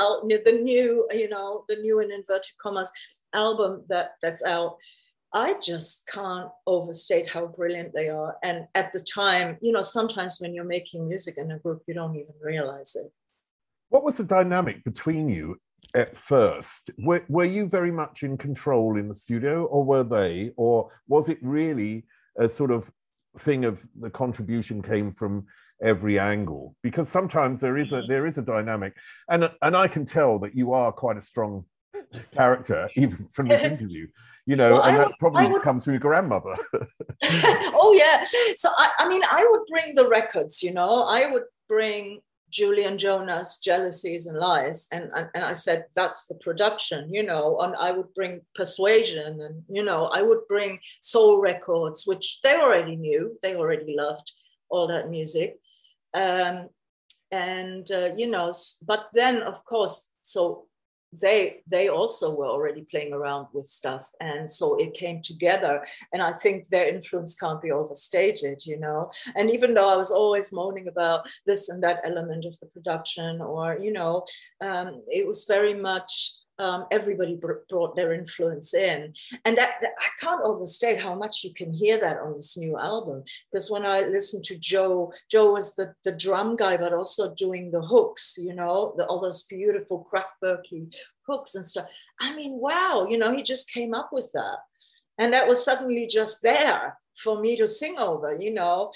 in inverted commas album that's out, I just can't overstate how brilliant they are. And at the time, sometimes when you're making music in a group, you don't even realize it. What was the dynamic between you at first? Were you very much in control in the studio, or were they, or was it really a sort of thing of the contribution came from every angle? Because sometimes there is a dynamic, and I can tell that you are quite a strong character even from this interview, you know, and that's probably comes from your grandmother. Oh yeah. So I mean, I would bring the records, you know, I would bring Julian Jonas, Jealousies and Lies, and I said that's the production, you know, and I would bring Persuasion, and you know, I would bring soul records, which they already knew, they already loved all that music, you know, but then of course, so they also were already playing around with stuff, and so it came together, and I think their influence can't be overstated, you know. And even though I was always moaning about this and that element of the production, or you know, it was very much everybody brought their influence in, and that I can't overstate how much you can hear that on this new album, because when I listened to Joe was the drum guy, but also doing the hooks, you know, all those beautiful Kraftwerky hooks and stuff. I mean, wow, you know, he just came up with that, and that was suddenly just there for me to sing over, you know.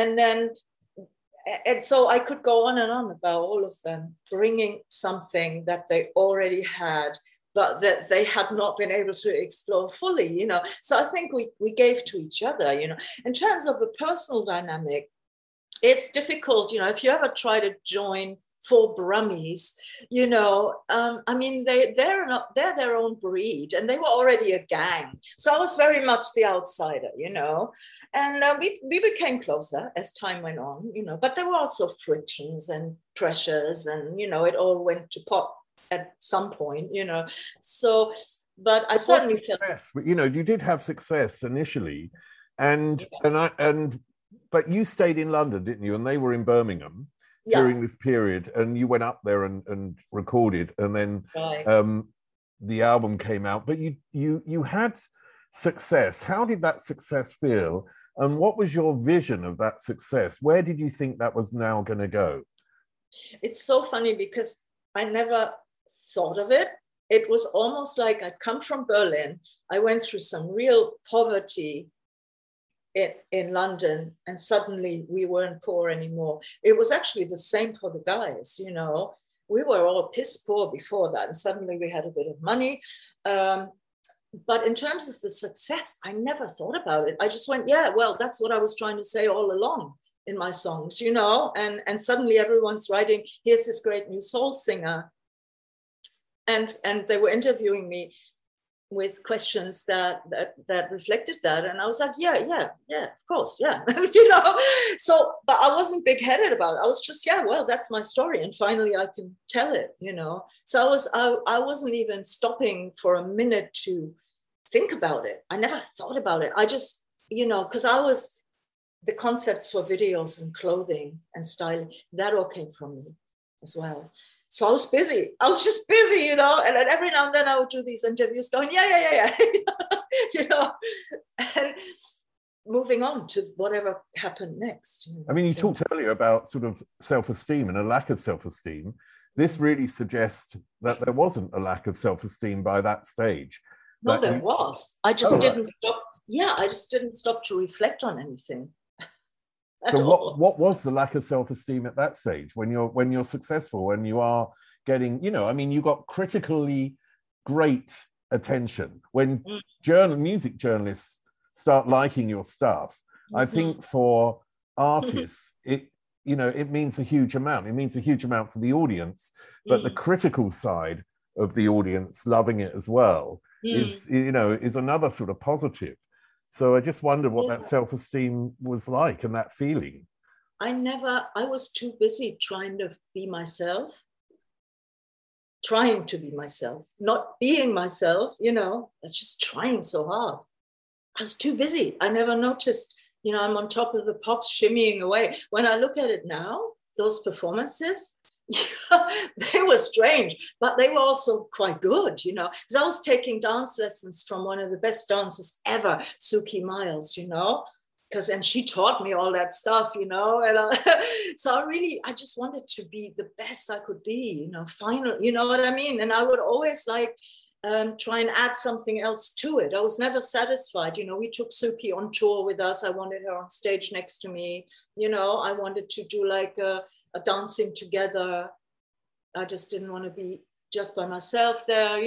And so I could go on and on about all of them bringing something that they already had, but that they had not been able to explore fully, you know. So I think we gave to each other, you know. In terms of the personal dynamic, it's difficult, you know, if you ever try to join 4 Brummies, you know, I mean, they're their own breed, and they were already a gang. So I was very much the outsider, you know, and we became closer as time went on, you know, but there were also frictions and pressures, and, you know, it all went to pop at some point, you know. So, but I certainly felt, you know, you did have success initially, but you stayed in London, didn't you? And they were in Birmingham. Yeah. During this period, and you went up there and recorded, and then the album came out. But you had success. How did that success feel, and what was your vision of that success? Where did you think that was now going to go? It's so funny because I never thought of it. It was almost like I'd come from Berlin. I went through some real poverty in London, and suddenly we weren't poor anymore. It was actually the same for the guys, you know. We were all piss poor before that, and suddenly we had a bit of money. But in terms of the success, I never thought about it. I just went, yeah, well, that's what I was trying to say all along in my songs, you know, and suddenly everyone's writing, here's this great new soul singer. And they were interviewing me with questions that reflected that, and I was like, yeah, of course, yeah. You know. So, but I wasn't big-headed about it. I was just, yeah, well, that's my story, and finally I can tell it, you know. So I wasn't even stopping for a minute to think about it. I never thought about it. I just, you know, because the concepts for videos and clothing and styling, that all came from me as well. So I was busy. I was just busy, you know, and every now and then I would do these interviews going, yeah. You know, and moving on to whatever happened next. You know? I mean, you talked earlier about sort of self-esteem and a lack of self-esteem. This really suggests that there wasn't a lack of self-esteem by that stage. No, there was. I just didn't stop. Yeah, I just didn't stop to reflect on anything. So what was the lack of self-esteem at that stage when you're successful, when you are getting, you know, I mean, you got critically great attention when music journalists start liking your stuff. I think for artists, it means a huge amount. It means a huge amount for the audience, but the critical side of the audience loving it as well is another sort of positive. So I just wondered what that self-esteem was like and that feeling. I was too busy trying to be myself, not being myself, you know. I was just trying so hard. I was too busy. I never noticed, you know, I'm on top of the pops shimmying away. When I look at it now, those performances, they were strange, but they were also quite good, you know, because I was taking dance lessons from one of the best dancers ever, Suki Miles, you know, and she taught me all that stuff, and so I just wanted to be the best I could be, final, you know what I mean? And I would always try and add something else to it. I was never satisfied. We took Suki on tour with us. I wanted her on stage next to me. I wanted to do like a dancing together. I just didn't want to be just by myself there,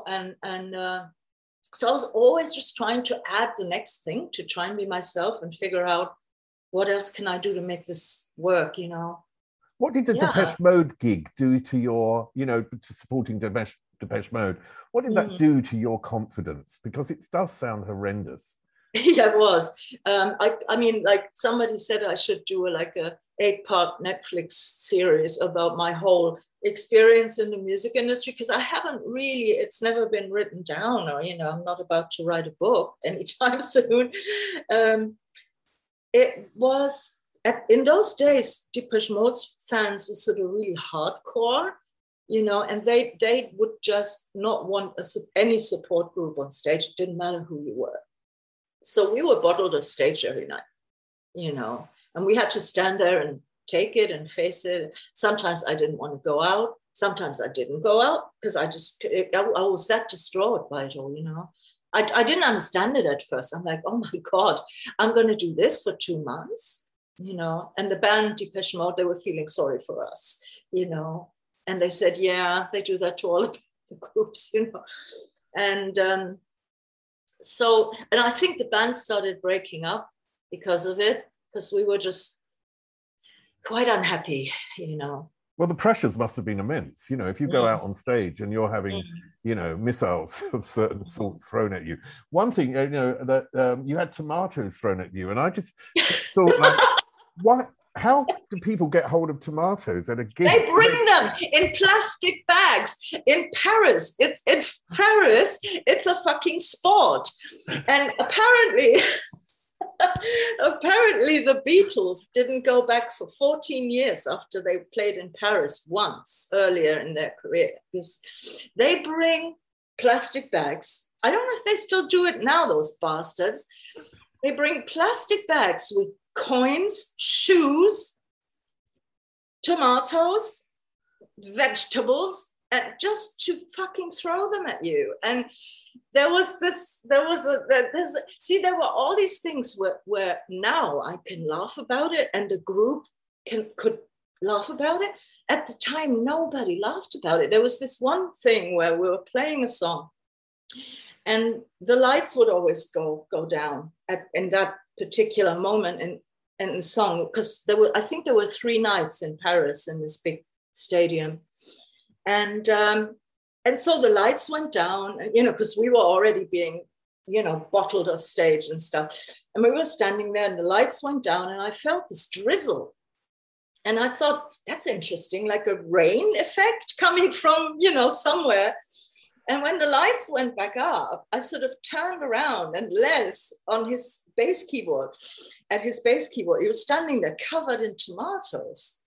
so I was always just trying to add the next thing to try and be myself and figure out what else can I do to make this work, What did the Depeche Mode gig do to your, to supporting Depeche Mode? What did that do to your confidence? Because it does sound horrendous. Yeah, it was. I mean, like somebody said I should do a 8-part Netflix series about my whole experience in the music industry, because I haven't really, it's never been written down, or, I'm not about to write a book anytime soon. It was, in those days, Depeche Mode fans were sort of really hardcore, and they would just not want any support group on stage. It didn't matter who you were. So we were bottled off stage every night, and we had to stand there and take it and face it. Sometimes I didn't want to go out. Sometimes I didn't go out because I was that distraught by it all, I didn't understand it at first. I'm like, oh my God, I'm going to do this for 2 months, and the band Depeche Mode, they were feeling sorry for us, and they said, yeah, they do that to all of the groups, and and I think the band started breaking up because of it, because we were just quite unhappy, Well, the pressures must have been immense. If you go out on stage and you're having, missiles of certain sorts thrown at you. One thing, that you had tomatoes thrown at you, and I just thought, what? How do people get hold of tomatoes at a gig? They bring them in plastic bags. In Paris, it's a fucking sport. And apparently the Beatles didn't go back for 14 years after they played in Paris once earlier in their career. Because they bring plastic bags. I don't know if they still do it now, those bastards. They bring plastic bags with coins, shoes, tomatoes, vegetables, and just to fucking throw them at you. And there were all these things where now I can laugh about it and the group could laugh about it. At the time, nobody laughed about it. There was this one thing where we were playing a song and the lights would always go down in that particular moment in the song, because I think there were 3 nights in Paris in this big stadium. And so the lights went down, because we were already being, bottled off stage and stuff. And we were standing there and the lights went down and I felt this drizzle. And I thought, that's interesting, like a rain effect coming from, somewhere. And when the lights went back up, I sort of turned around and Les at his bass keyboard, he was standing there covered in tomatoes.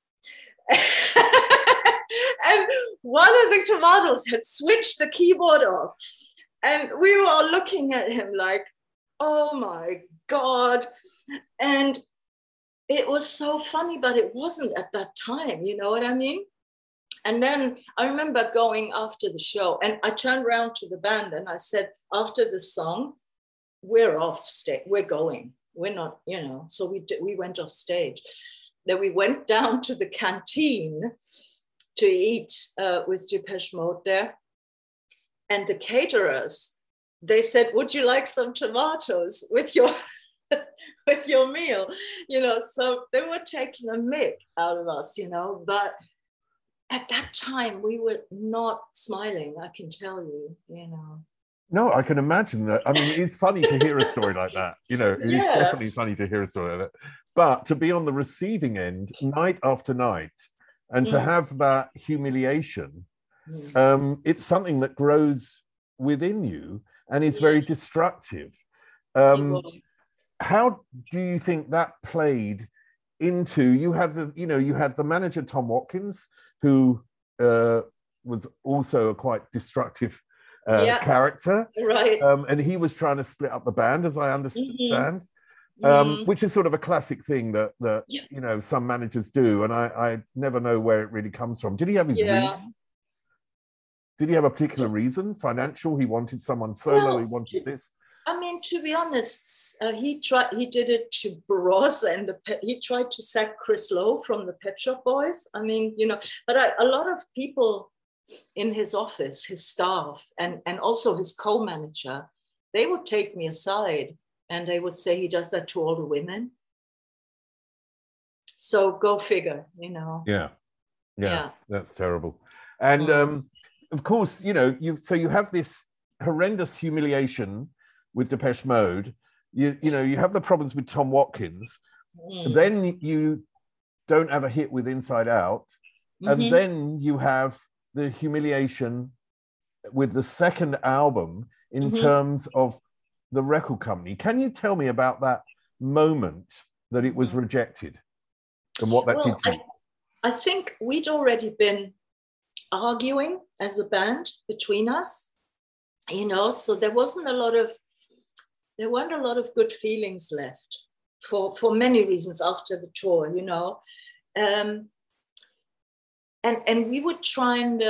And one of the tomatoes had switched the keyboard off. And we were all looking at him like, oh my God. And it was so funny, but it wasn't at that time, you know what I mean? And then I remember going after the show and I turned around to the band and I said, after the song, we're off stage, we're going, we're not, so we went off stage. Then we went down to the canteen to eat with Depeche Mode there. And the caterers, they said, would you like some tomatoes with your with your meal? So they were taking a mick out of us, but at that time we were not smiling, I can tell you, No, I can imagine that. I mean, it's funny to hear a story like that. It is definitely funny to hear a story like that. But to be on the receiving end night after night and to have that humiliation, it's something that grows within you and is very destructive. How do you think that played into, you had the manager, Tom Watkins, who was also a quite destructive character, right? And he was trying to split up the band, as I understand. which is sort of a classic thing that you know, some managers do, and I never know where it really comes from. Did he have his reason? Did he have a particular reason? Financial? He wanted someone solo. He wanted this. I mean, to be honest, he did it to Barossa, and he tried to sack Chris Lowe from the Pet Shop Boys. I mean, you know, but a lot of people in his office, his staff, and also his co-manager, they would take me aside and they would say he does that to all the women. So go figure, you know. Yeah, that's terrible. And of course, you know, you have this horrendous humiliation with Depeche Mode. You know, you have the problems with Tom Watkins. Then you don't have a hit with Inside Out. And then you have the humiliation with the second album in terms of the record company. Can you tell me about that moment that it was rejected and what that did to you? I think we'd already been arguing as a band between us, you know, so there weren't a lot of good feelings left for many reasons after the tour, you know. And we would try and,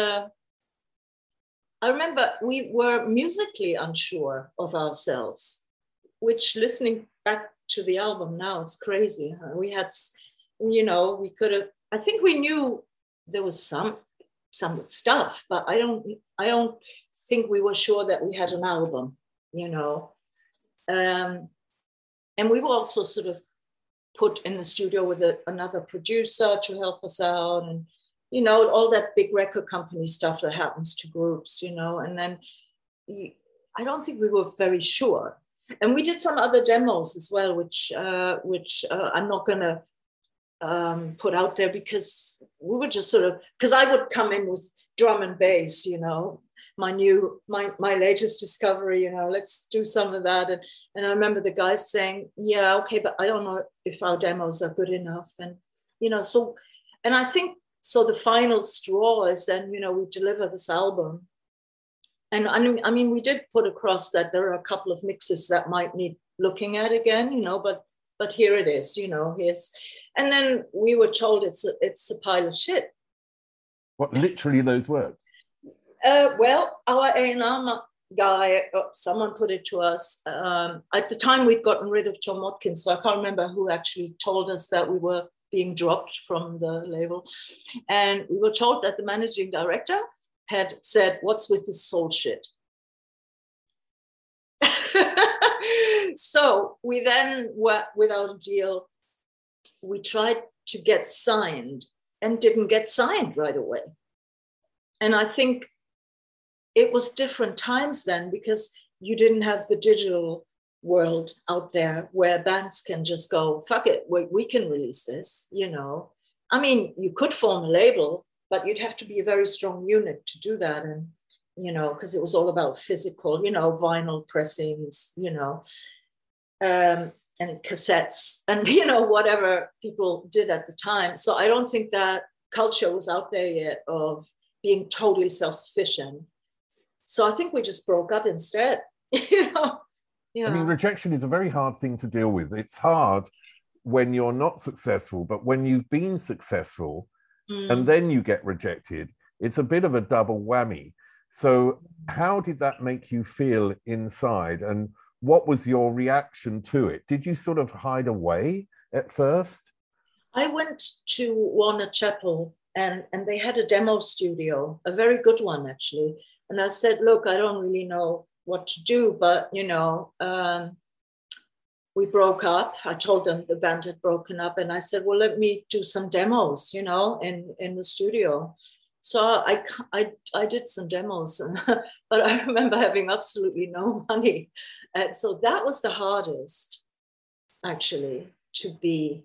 I remember we were musically unsure of ourselves, which listening back to the album now, it's crazy. Huh? We had, you know, we could have, I think we knew there was some stuff, but I don't think we were sure that we had an album, you know. And we were also sort of put in the studio with another producer to help us out, and you know, all that big record company stuff that happens to groups, you know. And then I don't think we were very sure. And we did some other demos as well, which I'm not going to put out there, because we were just sort of, because I would come in with drum and bass, you know, my latest discovery, you know, let's do some of that. And I remember the guys saying, yeah, okay, but I don't know if our demos are good enough. And, you know, so, and I think, so the final straw is then, you know, we deliver this album. And I mean, we did put across that there are a couple of mixes that might need looking at again, you know, but here it is, you know, and then we were told it's a pile of shit. What, literally those words? Well, our A&R guy, someone put it to us. At the time, we'd gotten rid of Tom Watkins, so I can't remember who actually told us that we were being dropped from the label. And we were told that the managing director had said, what's with this soul shit? So we then were without a deal. We tried to get signed and didn't get signed right away. And I think it was different times then, because you didn't have the digital world out there where bands can just go, fuck it, we can release this, you know. I mean, you could form a label, but you'd have to be a very strong unit to do that. And, you know, because it was all about physical, you know, vinyl pressings, you know, and cassettes and, you know, whatever people did at the time. So I don't think that culture was out there yet of being totally self-sufficient. So I think we just broke up instead, you know. Yeah. I mean, rejection is a very hard thing to deal with. It's hard when you're not successful, but when you've been successful and then you get rejected, it's a bit of a double whammy. So how did that make you feel inside, and what was your reaction to it? Did you sort of hide away at first? I went to Warner Chappell and they had a demo studio, a very good one actually. And I said, look, I don't really know what to do, but you know, we broke up. I told them the band had broken up, and I said, well, let me do some demos, you know, in the studio. So I did some demos, but I remember having absolutely no money. And so that was the hardest, actually, to be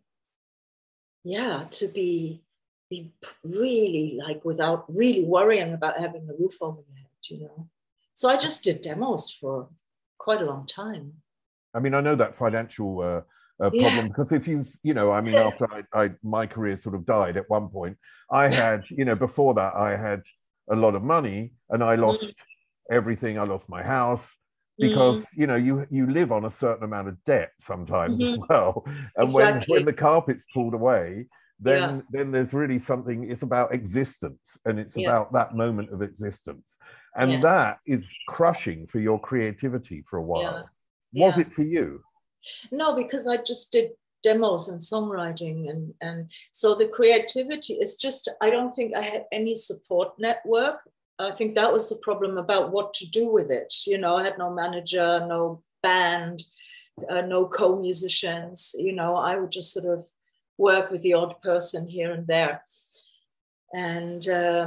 really like without really worrying about having a roof over your head, you know. So I just did demos for quite a long time. I mean, I know that financial problem, because if you know, I mean, after my career sort of died at one point, I had, you know, before that, I had a lot of money and I lost everything. I lost my house. because you live on a certain amount of debt sometimes as well, and Exactly. when the carpet's pulled away, then there's really something. It's about existence, and it's about that moment of existence, and that is crushing for your creativity for a while. Was it for you? No, because I just did demos and songwriting, and so the creativity is just, I don't think I had any support network. I think that was the problem about what to do with it. I had no manager, no band, no co-musicians. I would just sort of work with the odd person here and there. And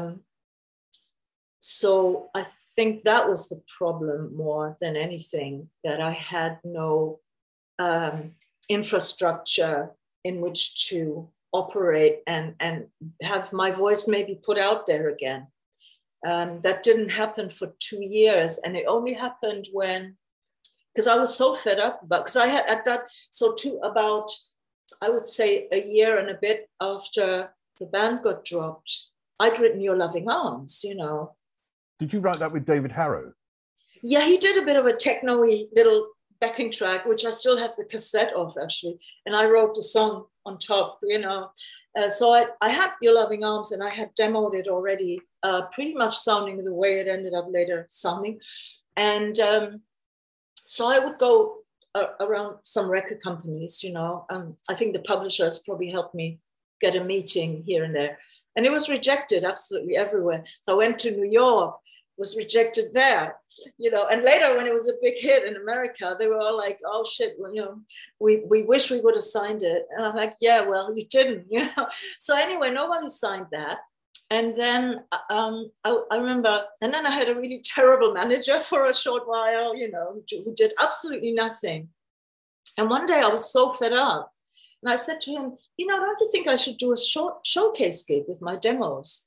so I think that was the problem more than anything, that I had no infrastructure in which to operate and have my voice maybe put out there again. That didn't happen for 2 years. And it only happened because I was so fed up because I had about, I would say, a year and a bit after the band got dropped, I'd written Your Loving Arms, Did you write that with David Harrow? Yeah, he did a bit of a techno-y little backing track, which I still have the cassette of, actually. And I wrote the song on top, So I had Your Loving Arms, and I had demoed it already, pretty much sounding the way it ended up later sounding. And so I would go around some record companies, I think the publishers probably helped me get a meeting here and there. And it was rejected absolutely everywhere. So I went to New York, was rejected there, and later when it was a big hit in America, they were all like, oh shit, well, we wish we would have signed it. And I'm like, yeah, well, you didn't, So anyway, nobody signed that. And then I remember, and then I had a really terrible manager for a short while, who did absolutely nothing. And one day I was so fed up. And I said to him, don't you think I should do a short showcase gig with my demos?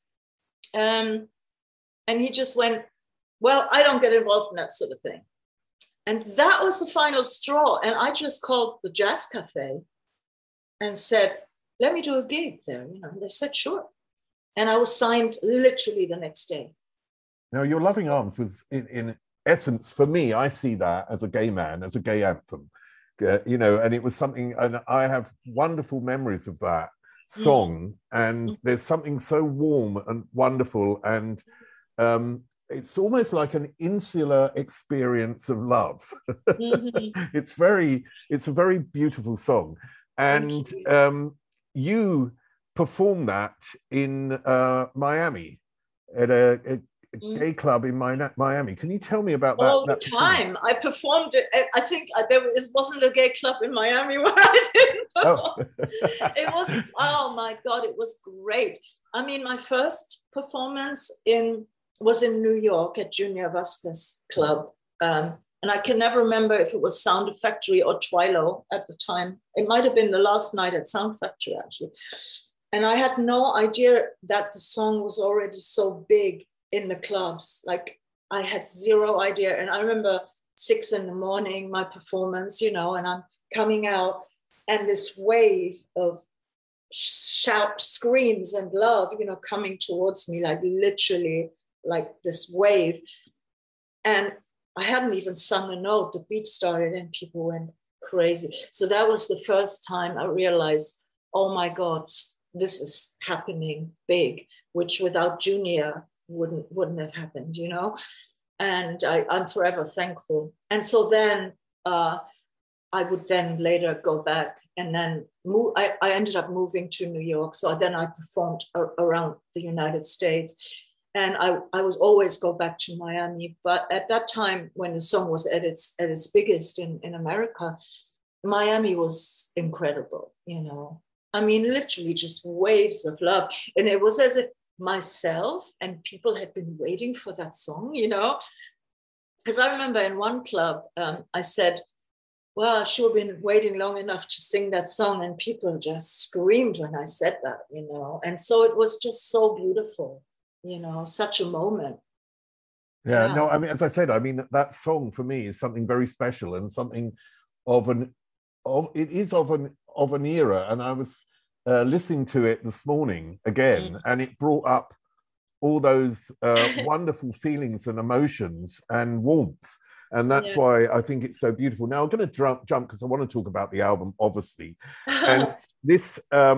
And he just went, well, I don't get involved in that sort of thing. And that was the final straw. And I just called the Jazz Cafe and said, let me do a gig there. And they said, sure. And I was signed literally the next day. Now, Your Loving Arms was, in essence, for me, I see that as a gay man, as a gay anthem, and it was something, and I have wonderful memories of that song. And there's something so warm and wonderful, and it's almost like an insular experience of love. It's a very beautiful song. And you performed that in Miami at a gay club in Miami. Can you tell me about that? All the time. I performed it. I think there wasn't a gay club in Miami where I didn't perform. It was, oh my God, it was great. I mean, my first performance was in New York at Junior Vasquez Club. And I can never remember if it was Sound Factory or Twilo at the time. It might have been the last night at Sound Factory, actually. And I had no idea that the song was already so big in the clubs. Like, I had zero idea. And I remember 6 a.m, my performance, and I'm coming out, and this wave of screams and love, coming towards me, like literally like this wave. And I hadn't even sung a note. The beat started and people went crazy. So that was the first time I realized, oh my God, this is happening big, which without Junior wouldn't have happened, And I'm forever thankful. And so then I would then later go back and then move. I ended up moving to New York. So then I performed around the United States. And I would always go back to Miami. But at that time, when the song was at its biggest in America, Miami was incredible, I mean, literally just waves of love. And it was as if myself and people had been waiting for that song, Because I remember in one club, I said, well, I've sure been waiting long enough to sing that song. And people just screamed when I said that, And so it was just so beautiful. Such a moment. Yeah, no, I mean, as I said, I mean, that song for me is something very special and something of an era. And I was listening to it this morning again, and it brought up all those wonderful feelings and emotions and warmth. And that's why I think it's so beautiful. Now I'm going to jump because I want to talk about the album, obviously. And this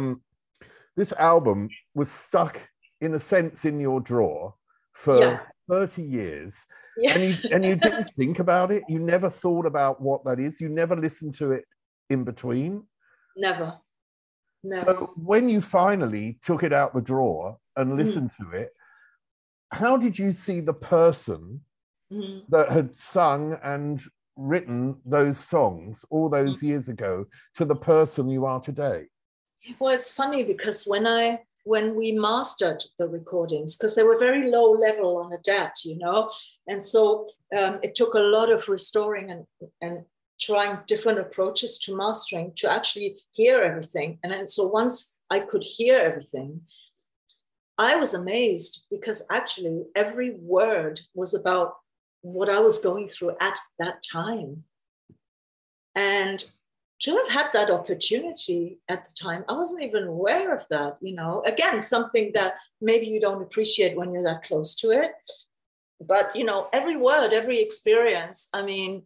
album was stuck, in a sense, in your drawer for 30 years. Yes. And you didn't think about it. You never thought about what that is. You never listened to it in between. Never. So when you finally took it out the drawer and listened to it, how did you see the person that had sung and written those songs all those years ago to the person you are today? Well, it's funny because when we mastered the recordings, because they were very low level on a DAT, you know, and so it took a lot of restoring and trying different approaches to mastering to actually hear everything. And then, so once I could hear everything, I was amazed because actually every word was about what I was going through at that time. And to have had that opportunity at the time, I wasn't even aware of that, you know. Again, something that maybe you don't appreciate when you're that close to it. But, you know, every word, every experience, I mean,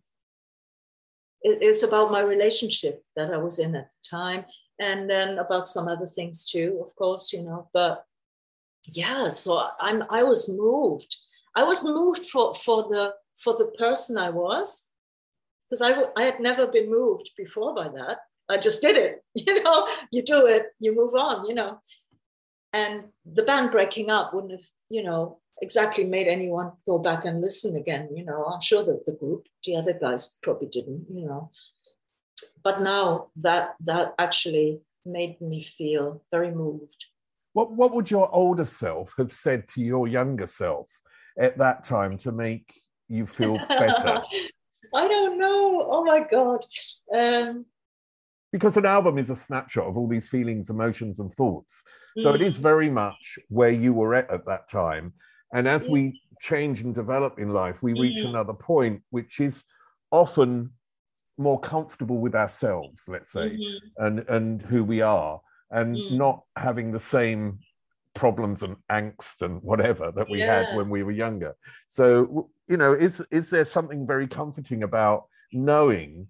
it's about my relationship that I was in at the time. And then about some other things too, of course, you know. But yeah, so I was moved. I was moved for the person I was. Because I had never been moved before by that. I just did it, you know, you do it, you move on, you know. And the band breaking up wouldn't have, you know, exactly made anyone go back and listen again, you know. I'm sure that the group, the other guys probably didn't, you know. But now that actually made me feel very moved. What would your older self have said to your younger self at that time to make you feel better? I don't know. Oh my God. Because an album is a snapshot of all these feelings, emotions, and thoughts. So it is very much where you were at that time. And as we change and develop in life, we reach another point, which is often more comfortable with ourselves, let's say, and who we are, and not having the same problems and angst and whatever that we had when we were younger. So, you know, is there something very comforting about knowing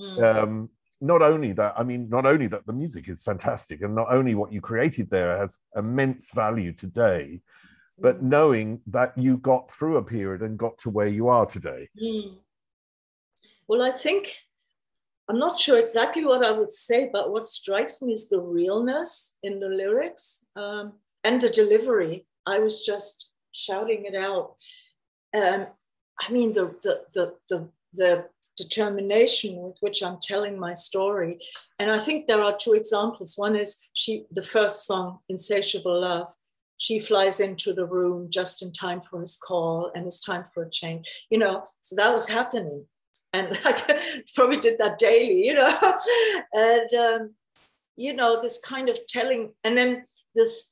not only that the music is fantastic and not only what you created there has immense value today, but knowing that you got through a period and got to where you are today? Well, I think, I'm not sure exactly what I would say, but what strikes me is the realness in the lyrics. And the delivery. I was just shouting it out. I mean, the determination with which I'm telling my story. And I think there are two examples. One is the first song, Insatiable Love. She flies into the room just in time for his call, and it's time for a change. You know, so that was happening. And I probably did that daily, you know. And, you know, this kind of telling, and then this,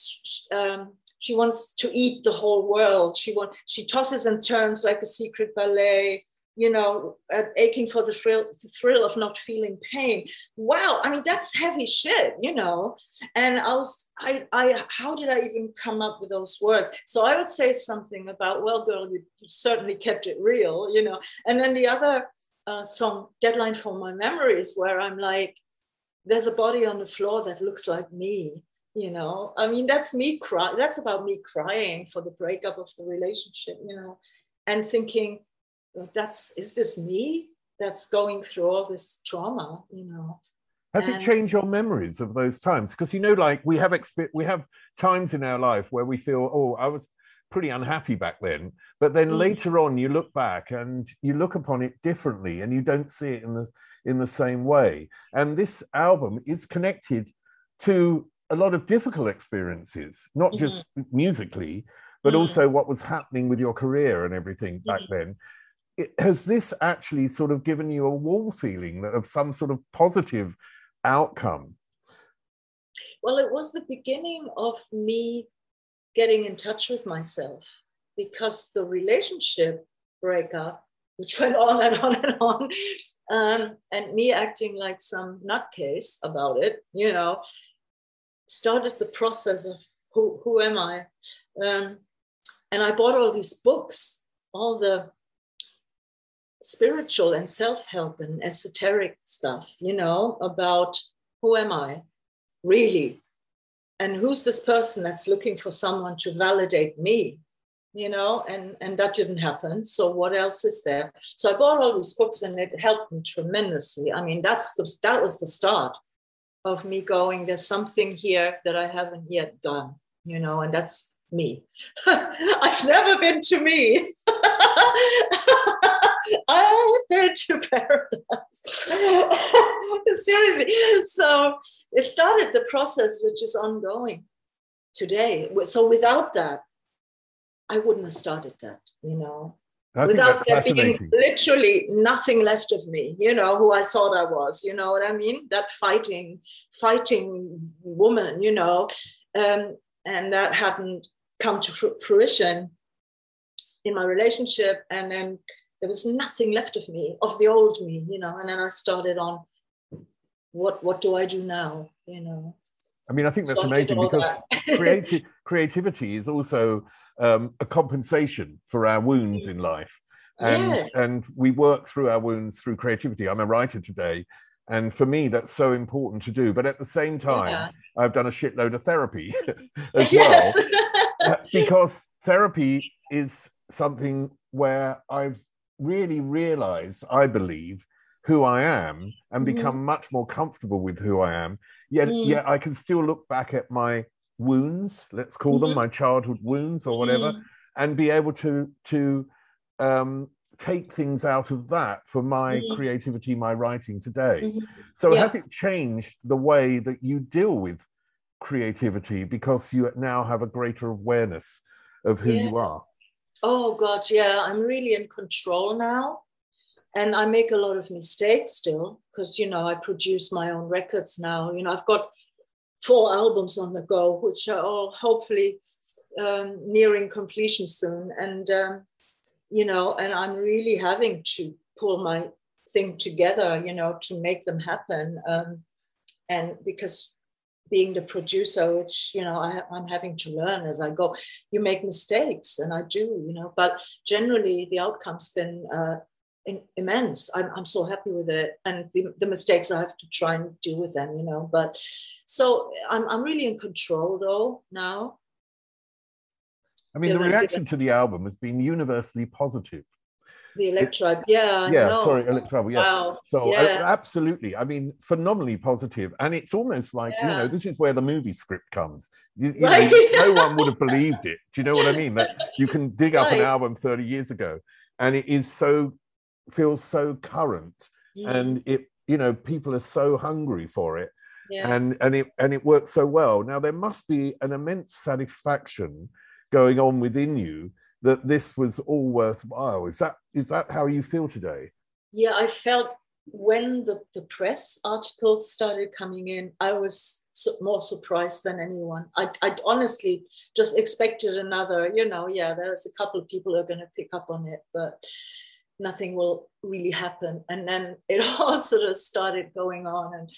she wants to eat the whole world. She tosses and turns like a secret ballet, you know, aching for the thrill of not feeling pain. Wow, I mean, that's heavy shit, you know. And how did I even come up with those words? So I would say something about, well, girl, you certainly kept it real, you know. And then the other song, Deadline for My Memories, where I'm like, there's a body on the floor that looks like me. You know, I mean, that's me crying. That's about me crying for the breakup of the relationship, you know, and thinking, is this me that's going through all this trauma, you know? Has it changed your memories of those times? Because, you know, like we have times in our life where we feel, oh, I was pretty unhappy back then. But then later on, you look back and you look upon it differently and you don't see it in the same way. And this album is connected to a lot of difficult experiences, not just musically, but also what was happening with your career and everything back then. Has this actually sort of given you a warm feeling of some sort of positive outcome? Well, it was the beginning of me getting in touch with myself, because the relationship breakup, which went on and on and on, and me acting like some nutcase about it, you know, started the process of who am I? And I bought all these books, all the spiritual and self-help and esoteric stuff, you know, about who am I really? And who's this person that's looking for someone to validate me, you know, and that didn't happen. So what else is there? So I bought all these books and it helped me tremendously. I mean, that was the start of me going, there's something here that I haven't yet done, you know, and that's me. I've never been to me. I've been to paradise. Seriously. So it started the process, which is ongoing today. So without that, I wouldn't have started that, you know. Without there being literally nothing left of me, you know, who I thought I was, you know what I mean? That fighting woman, you know, and that hadn't come to fruition in my relationship. And then there was nothing left of me, of the old me, you know, and then I started on what do I do now, you know? I mean, I think that's amazing because creativity is also a compensation for our wounds in life. And we work through our wounds through creativity. I'm a writer today. And for me, that's so important to do. But at the same time, I've done a shitload of therapy as well. Because therapy is something where I've really realized, I believe, who I am and become much more comfortable with who I am. Yet I can still look back at my wounds, let's call them my childhood wounds or whatever, and be able to take things out of that for my creativity, my writing today. So has it changed the way that you deal with creativity because you now have a greater awareness of who you are? Oh God, yeah, I'm really in control now. And I make a lot of mistakes still because, you know, I produce my own records now. You know, I've got 4 albums on the go, which are all hopefully nearing completion soon. And, you know, and I'm really having to pull my thing together, you know, to make them happen. And because being the producer, which, you know, I'm having to learn as I go, you make mistakes, and I do, you know, but generally the outcome's been immense. I'm so happy with it, and the mistakes I have to try and deal with them, you know. But so I'm really in control though now. I mean, the reaction to the album has been universally positive. The Electribe, Electribe, yeah. Wow. So absolutely, I mean, phenomenally positive, and it's almost like you know, this is where the movie script comes. You know, no one would have believed it. Do you know what I mean? That you can dig up an album 30 years ago, and it is feels so current, and it, you know, people are so hungry for it, and it works so well. Now there must be an immense satisfaction going on within you that this was all worthwhile. Is that how you feel today? Yeah, I felt when the press articles started coming in, I was more surprised than anyone. I honestly just expected another, you know, there's a couple of people who are going to pick up on it, but nothing will really happen. And then it all sort of started going on,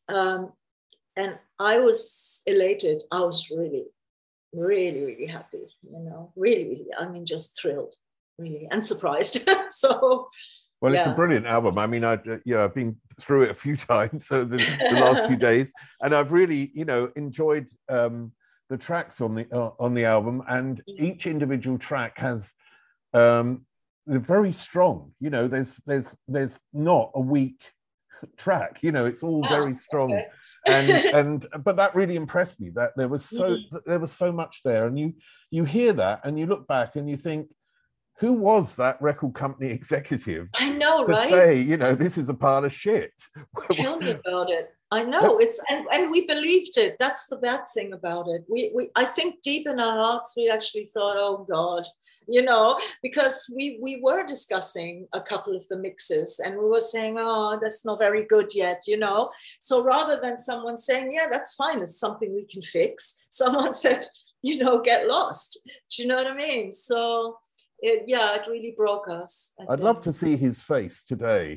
and I was elated. I was really, really, really happy, you know, really, really, I mean, just thrilled, really, and surprised. So, well, it's a brilliant album. I mean, I've been through it a few times over the last few days, and I've really, you know, enjoyed the tracks on the album, and each individual track has, they're very strong. You know, there's not a weak track. You know, it's all very strong. Okay. But that really impressed me, that there was so much there, and you hear that and you look back and you think, who was that record company executive? I know, right? Say, you know, this is a pile of shit. Tell me about it. I know it's and we believed it. That's the bad thing about it. We I think deep in our hearts we actually thought, oh God, you know, because we were discussing a couple of the mixes and we were saying, oh, that's not very good yet, you know. So rather than someone saying, yeah, that's fine, it's something we can fix, someone said, you know, get lost. Do you know what I mean? So it really broke us. I'd love to see his face today.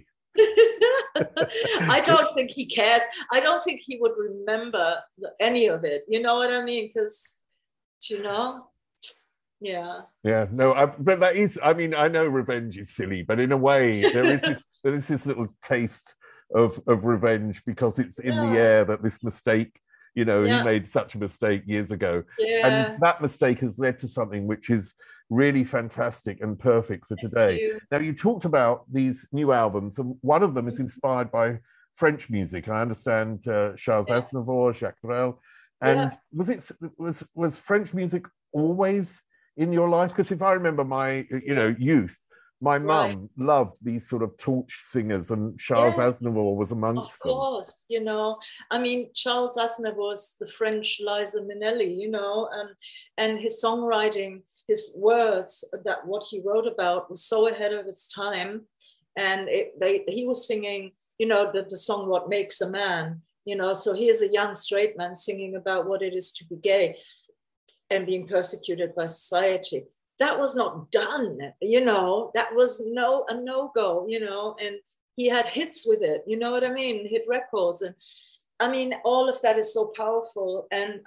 I don't think he cares. I don't think he would remember any of it. You know what I mean? Because, you know, Yeah, no, but that is, I mean, I know revenge is silly, but in a way, there is this little taste of revenge because it's in the air that this mistake, he made such a mistake years ago. And that mistake has led to something which is really fantastic and perfect for today. Now, you talked about these new albums, and one of them is inspired by French music. I understand Charles Aznavour, Jacques Brel. And was French music always in your life? Because if I remember my youth, my mum loved these sort of torch singers, and Charles Aznavour was amongst them. Of course, I mean, Charles Aznavour was the French Liza Minnelli, and his songwriting, his words, that what he wrote about was so ahead of its time. And he was singing, the song "What Makes a Man." So here's a young straight man singing about what it is to be gay and being persecuted by society. That was not done, that was a no-go, and he had hits with it, you know what I mean? Hit records. And I mean, all of that is so powerful. And,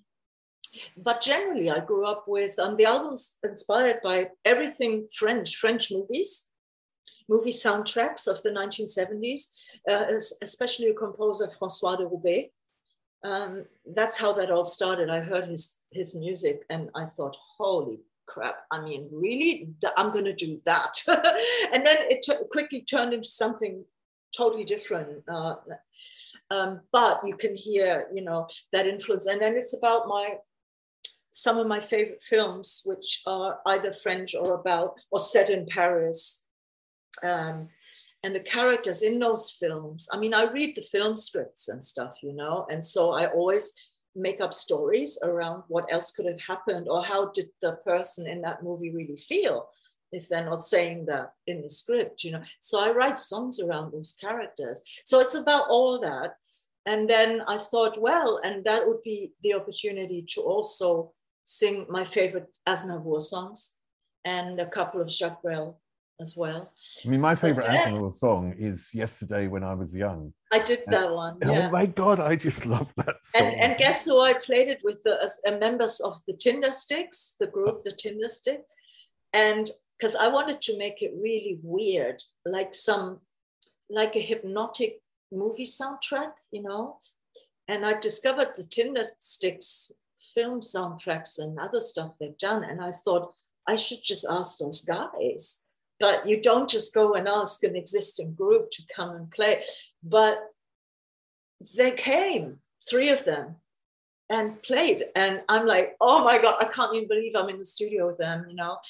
but generally I grew up with the albums inspired by everything French movies, movie soundtracks of the 1970s, especially a composer, François de Roubaix. That's how that all started. I heard his music and I thought, holy crap, I mean, really? I'm going to do that. And then it quickly turned into something totally different. But you can hear, that influence. And then it's about some of my favorite films, which are either French or set in Paris. And the characters in those films, I mean, I read the film scripts and stuff, and so I always make up stories around what else could have happened, or how did the person in that movie really feel if they're not saying that in the script, So I write songs around those characters. So it's about all that. And then I thought, well, and that would be the opportunity to also sing my favorite Aznavour songs and a couple of Jacques Brel as well. I mean, my favorite Aznavour song is "Yesterday When I Was Young." I did that one. Oh my God, I just love that song. And guess who I played it with? The members of the Tindersticks, the group, the Tindersticks. And because I wanted to make it really weird, like a hypnotic movie soundtrack, And I discovered the Tindersticks film soundtracks and other stuff they've done. And I thought, I should just ask those guys. But you don't just go and ask an existing group to come and play. But they came, 3 of them, and played. And I'm like, oh my God, I can't even believe I'm in the studio with them,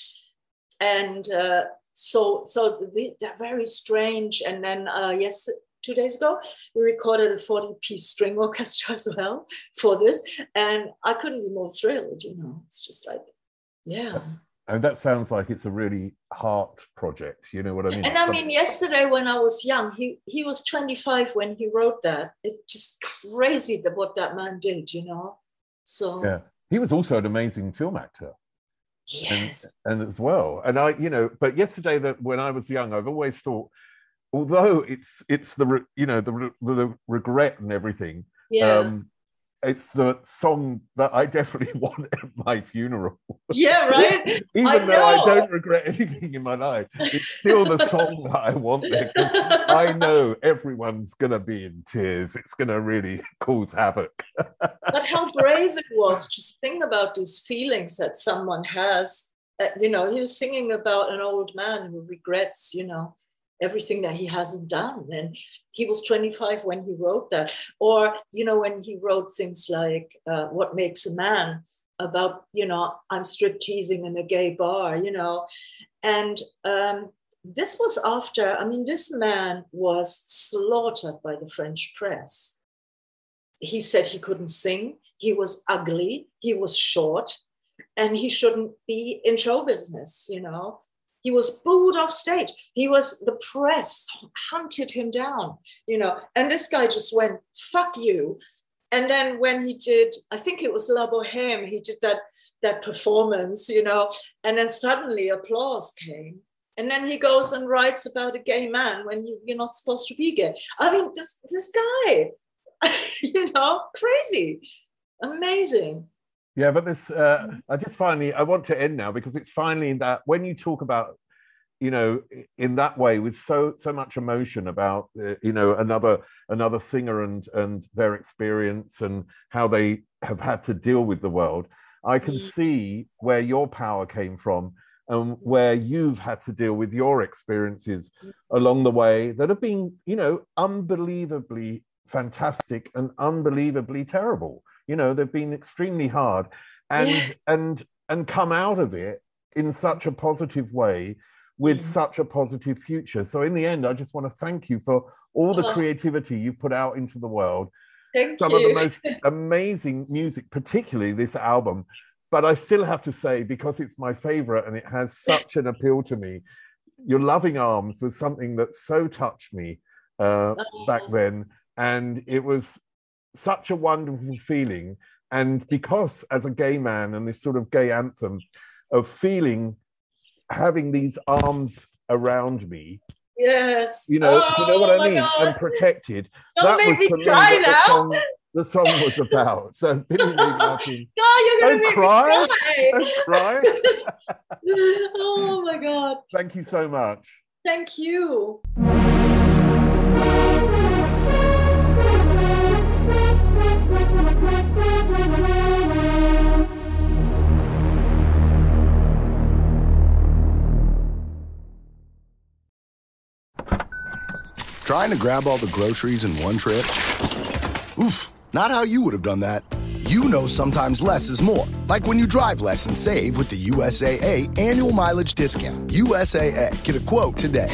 And so they're very strange. And then 2 days ago, we recorded a 40-piece string orchestra as well for this. And I couldn't be more thrilled, It's just like, yeah. And that sounds like it's a really heart project, you know what I mean? And I mean, yesterday when I was young, he was 25 when he wrote that. It's just crazy what that man did, So yeah, he was also an amazing film actor. Yes, and as well. And I, but yesterday, that when I was young, I've always thought, although it's the regret and everything. Yeah. It's the song that I definitely want at my funeral. Yeah, right? Even though I don't regret anything in my life, it's still the song that I want there. I know everyone's going to be in tears. It's going to really cause havoc. But how brave it was to think about these feelings that someone has. He was singing about an old man who regrets, everything that he hasn't done. And he was 25 when he wrote that. Or, when he wrote things like What Makes a Man, about, I'm strip teasing in a gay bar, And this was after, this man was slaughtered by the French press. He said he couldn't sing, he was ugly, he was short, and he shouldn't be in show business, He was booed off stage. The press hunted him down, and this guy just went, fuck you. And then when he did, I think it was La Bohème, he did that performance, and then suddenly applause came. And then he goes and writes about a gay man when you're not supposed to be gay. I mean, this guy, crazy, amazing. Yeah, but this, I want to end now because it's finally that when you talk about, in that way with so much emotion about, another singer and their experience and how they have had to deal with the world, I can see where your power came from and where you've had to deal with your experiences along the way that have been, unbelievably fantastic and unbelievably terrible. They've been extremely hard and come out of it in such a positive way with such a positive future. So in the end, I just want to thank you for all the creativity you've put out into the world. Some of the most amazing music, particularly this album. But I still have to say, because it's my favorite and it has such an appeal to me, Your Loving Arms was something that so touched me back then. And it was such a wonderful feeling. And because as a gay man and this sort of gay anthem of having these arms around me, yes, you know what I mean, God. And protected. Don't make me cry now. The song was about. So Billy Ray Martin. God, you're gonna make me cry. Don't cry. Oh my God. Thank you so much. Thank you. Trying to grab all the groceries in one trip? Oof, not how you would have done that. You know sometimes less is more. Like when you drive less and save with the USAA annual mileage discount. USAA. Get a quote today.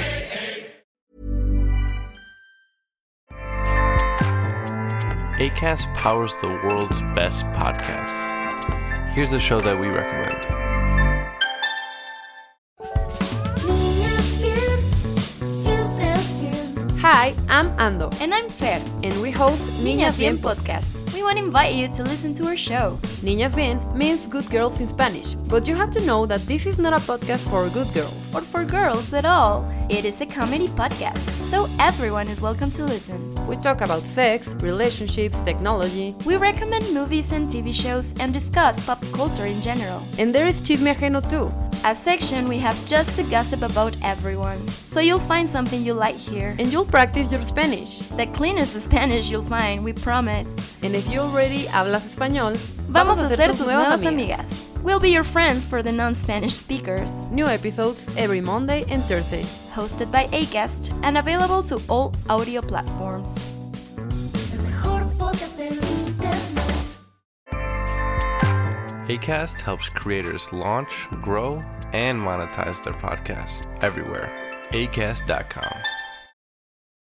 Acast powers the world's best podcasts. Here's a show that we recommend. Hi, I'm Ando. And I'm Fer. And we host Niñas Bien podcast. We want to invite you to listen to our show. Niñas Bien means good girls in Spanish, but you have to know that this is not a podcast for good girls. Or for girls at all. It is a comedy podcast, so everyone is welcome to listen. We talk about sex, relationships, technology. We recommend movies and TV shows and discuss pop culture in general. And there is Chisme Ajeno too. A section we have just to gossip about everyone. So you'll find something you like here. And you'll practice your Spanish. The cleanest Spanish you'll find, we promise. And if you already hablas español, vamos a ser tus nuevas amigas. We'll be your friends for the non-Spanish speakers. New episodes every Monday and Thursday. Hosted by Acast and available to all audio platforms. Acast helps creators launch, grow, and monetize their podcasts everywhere. Acast.com.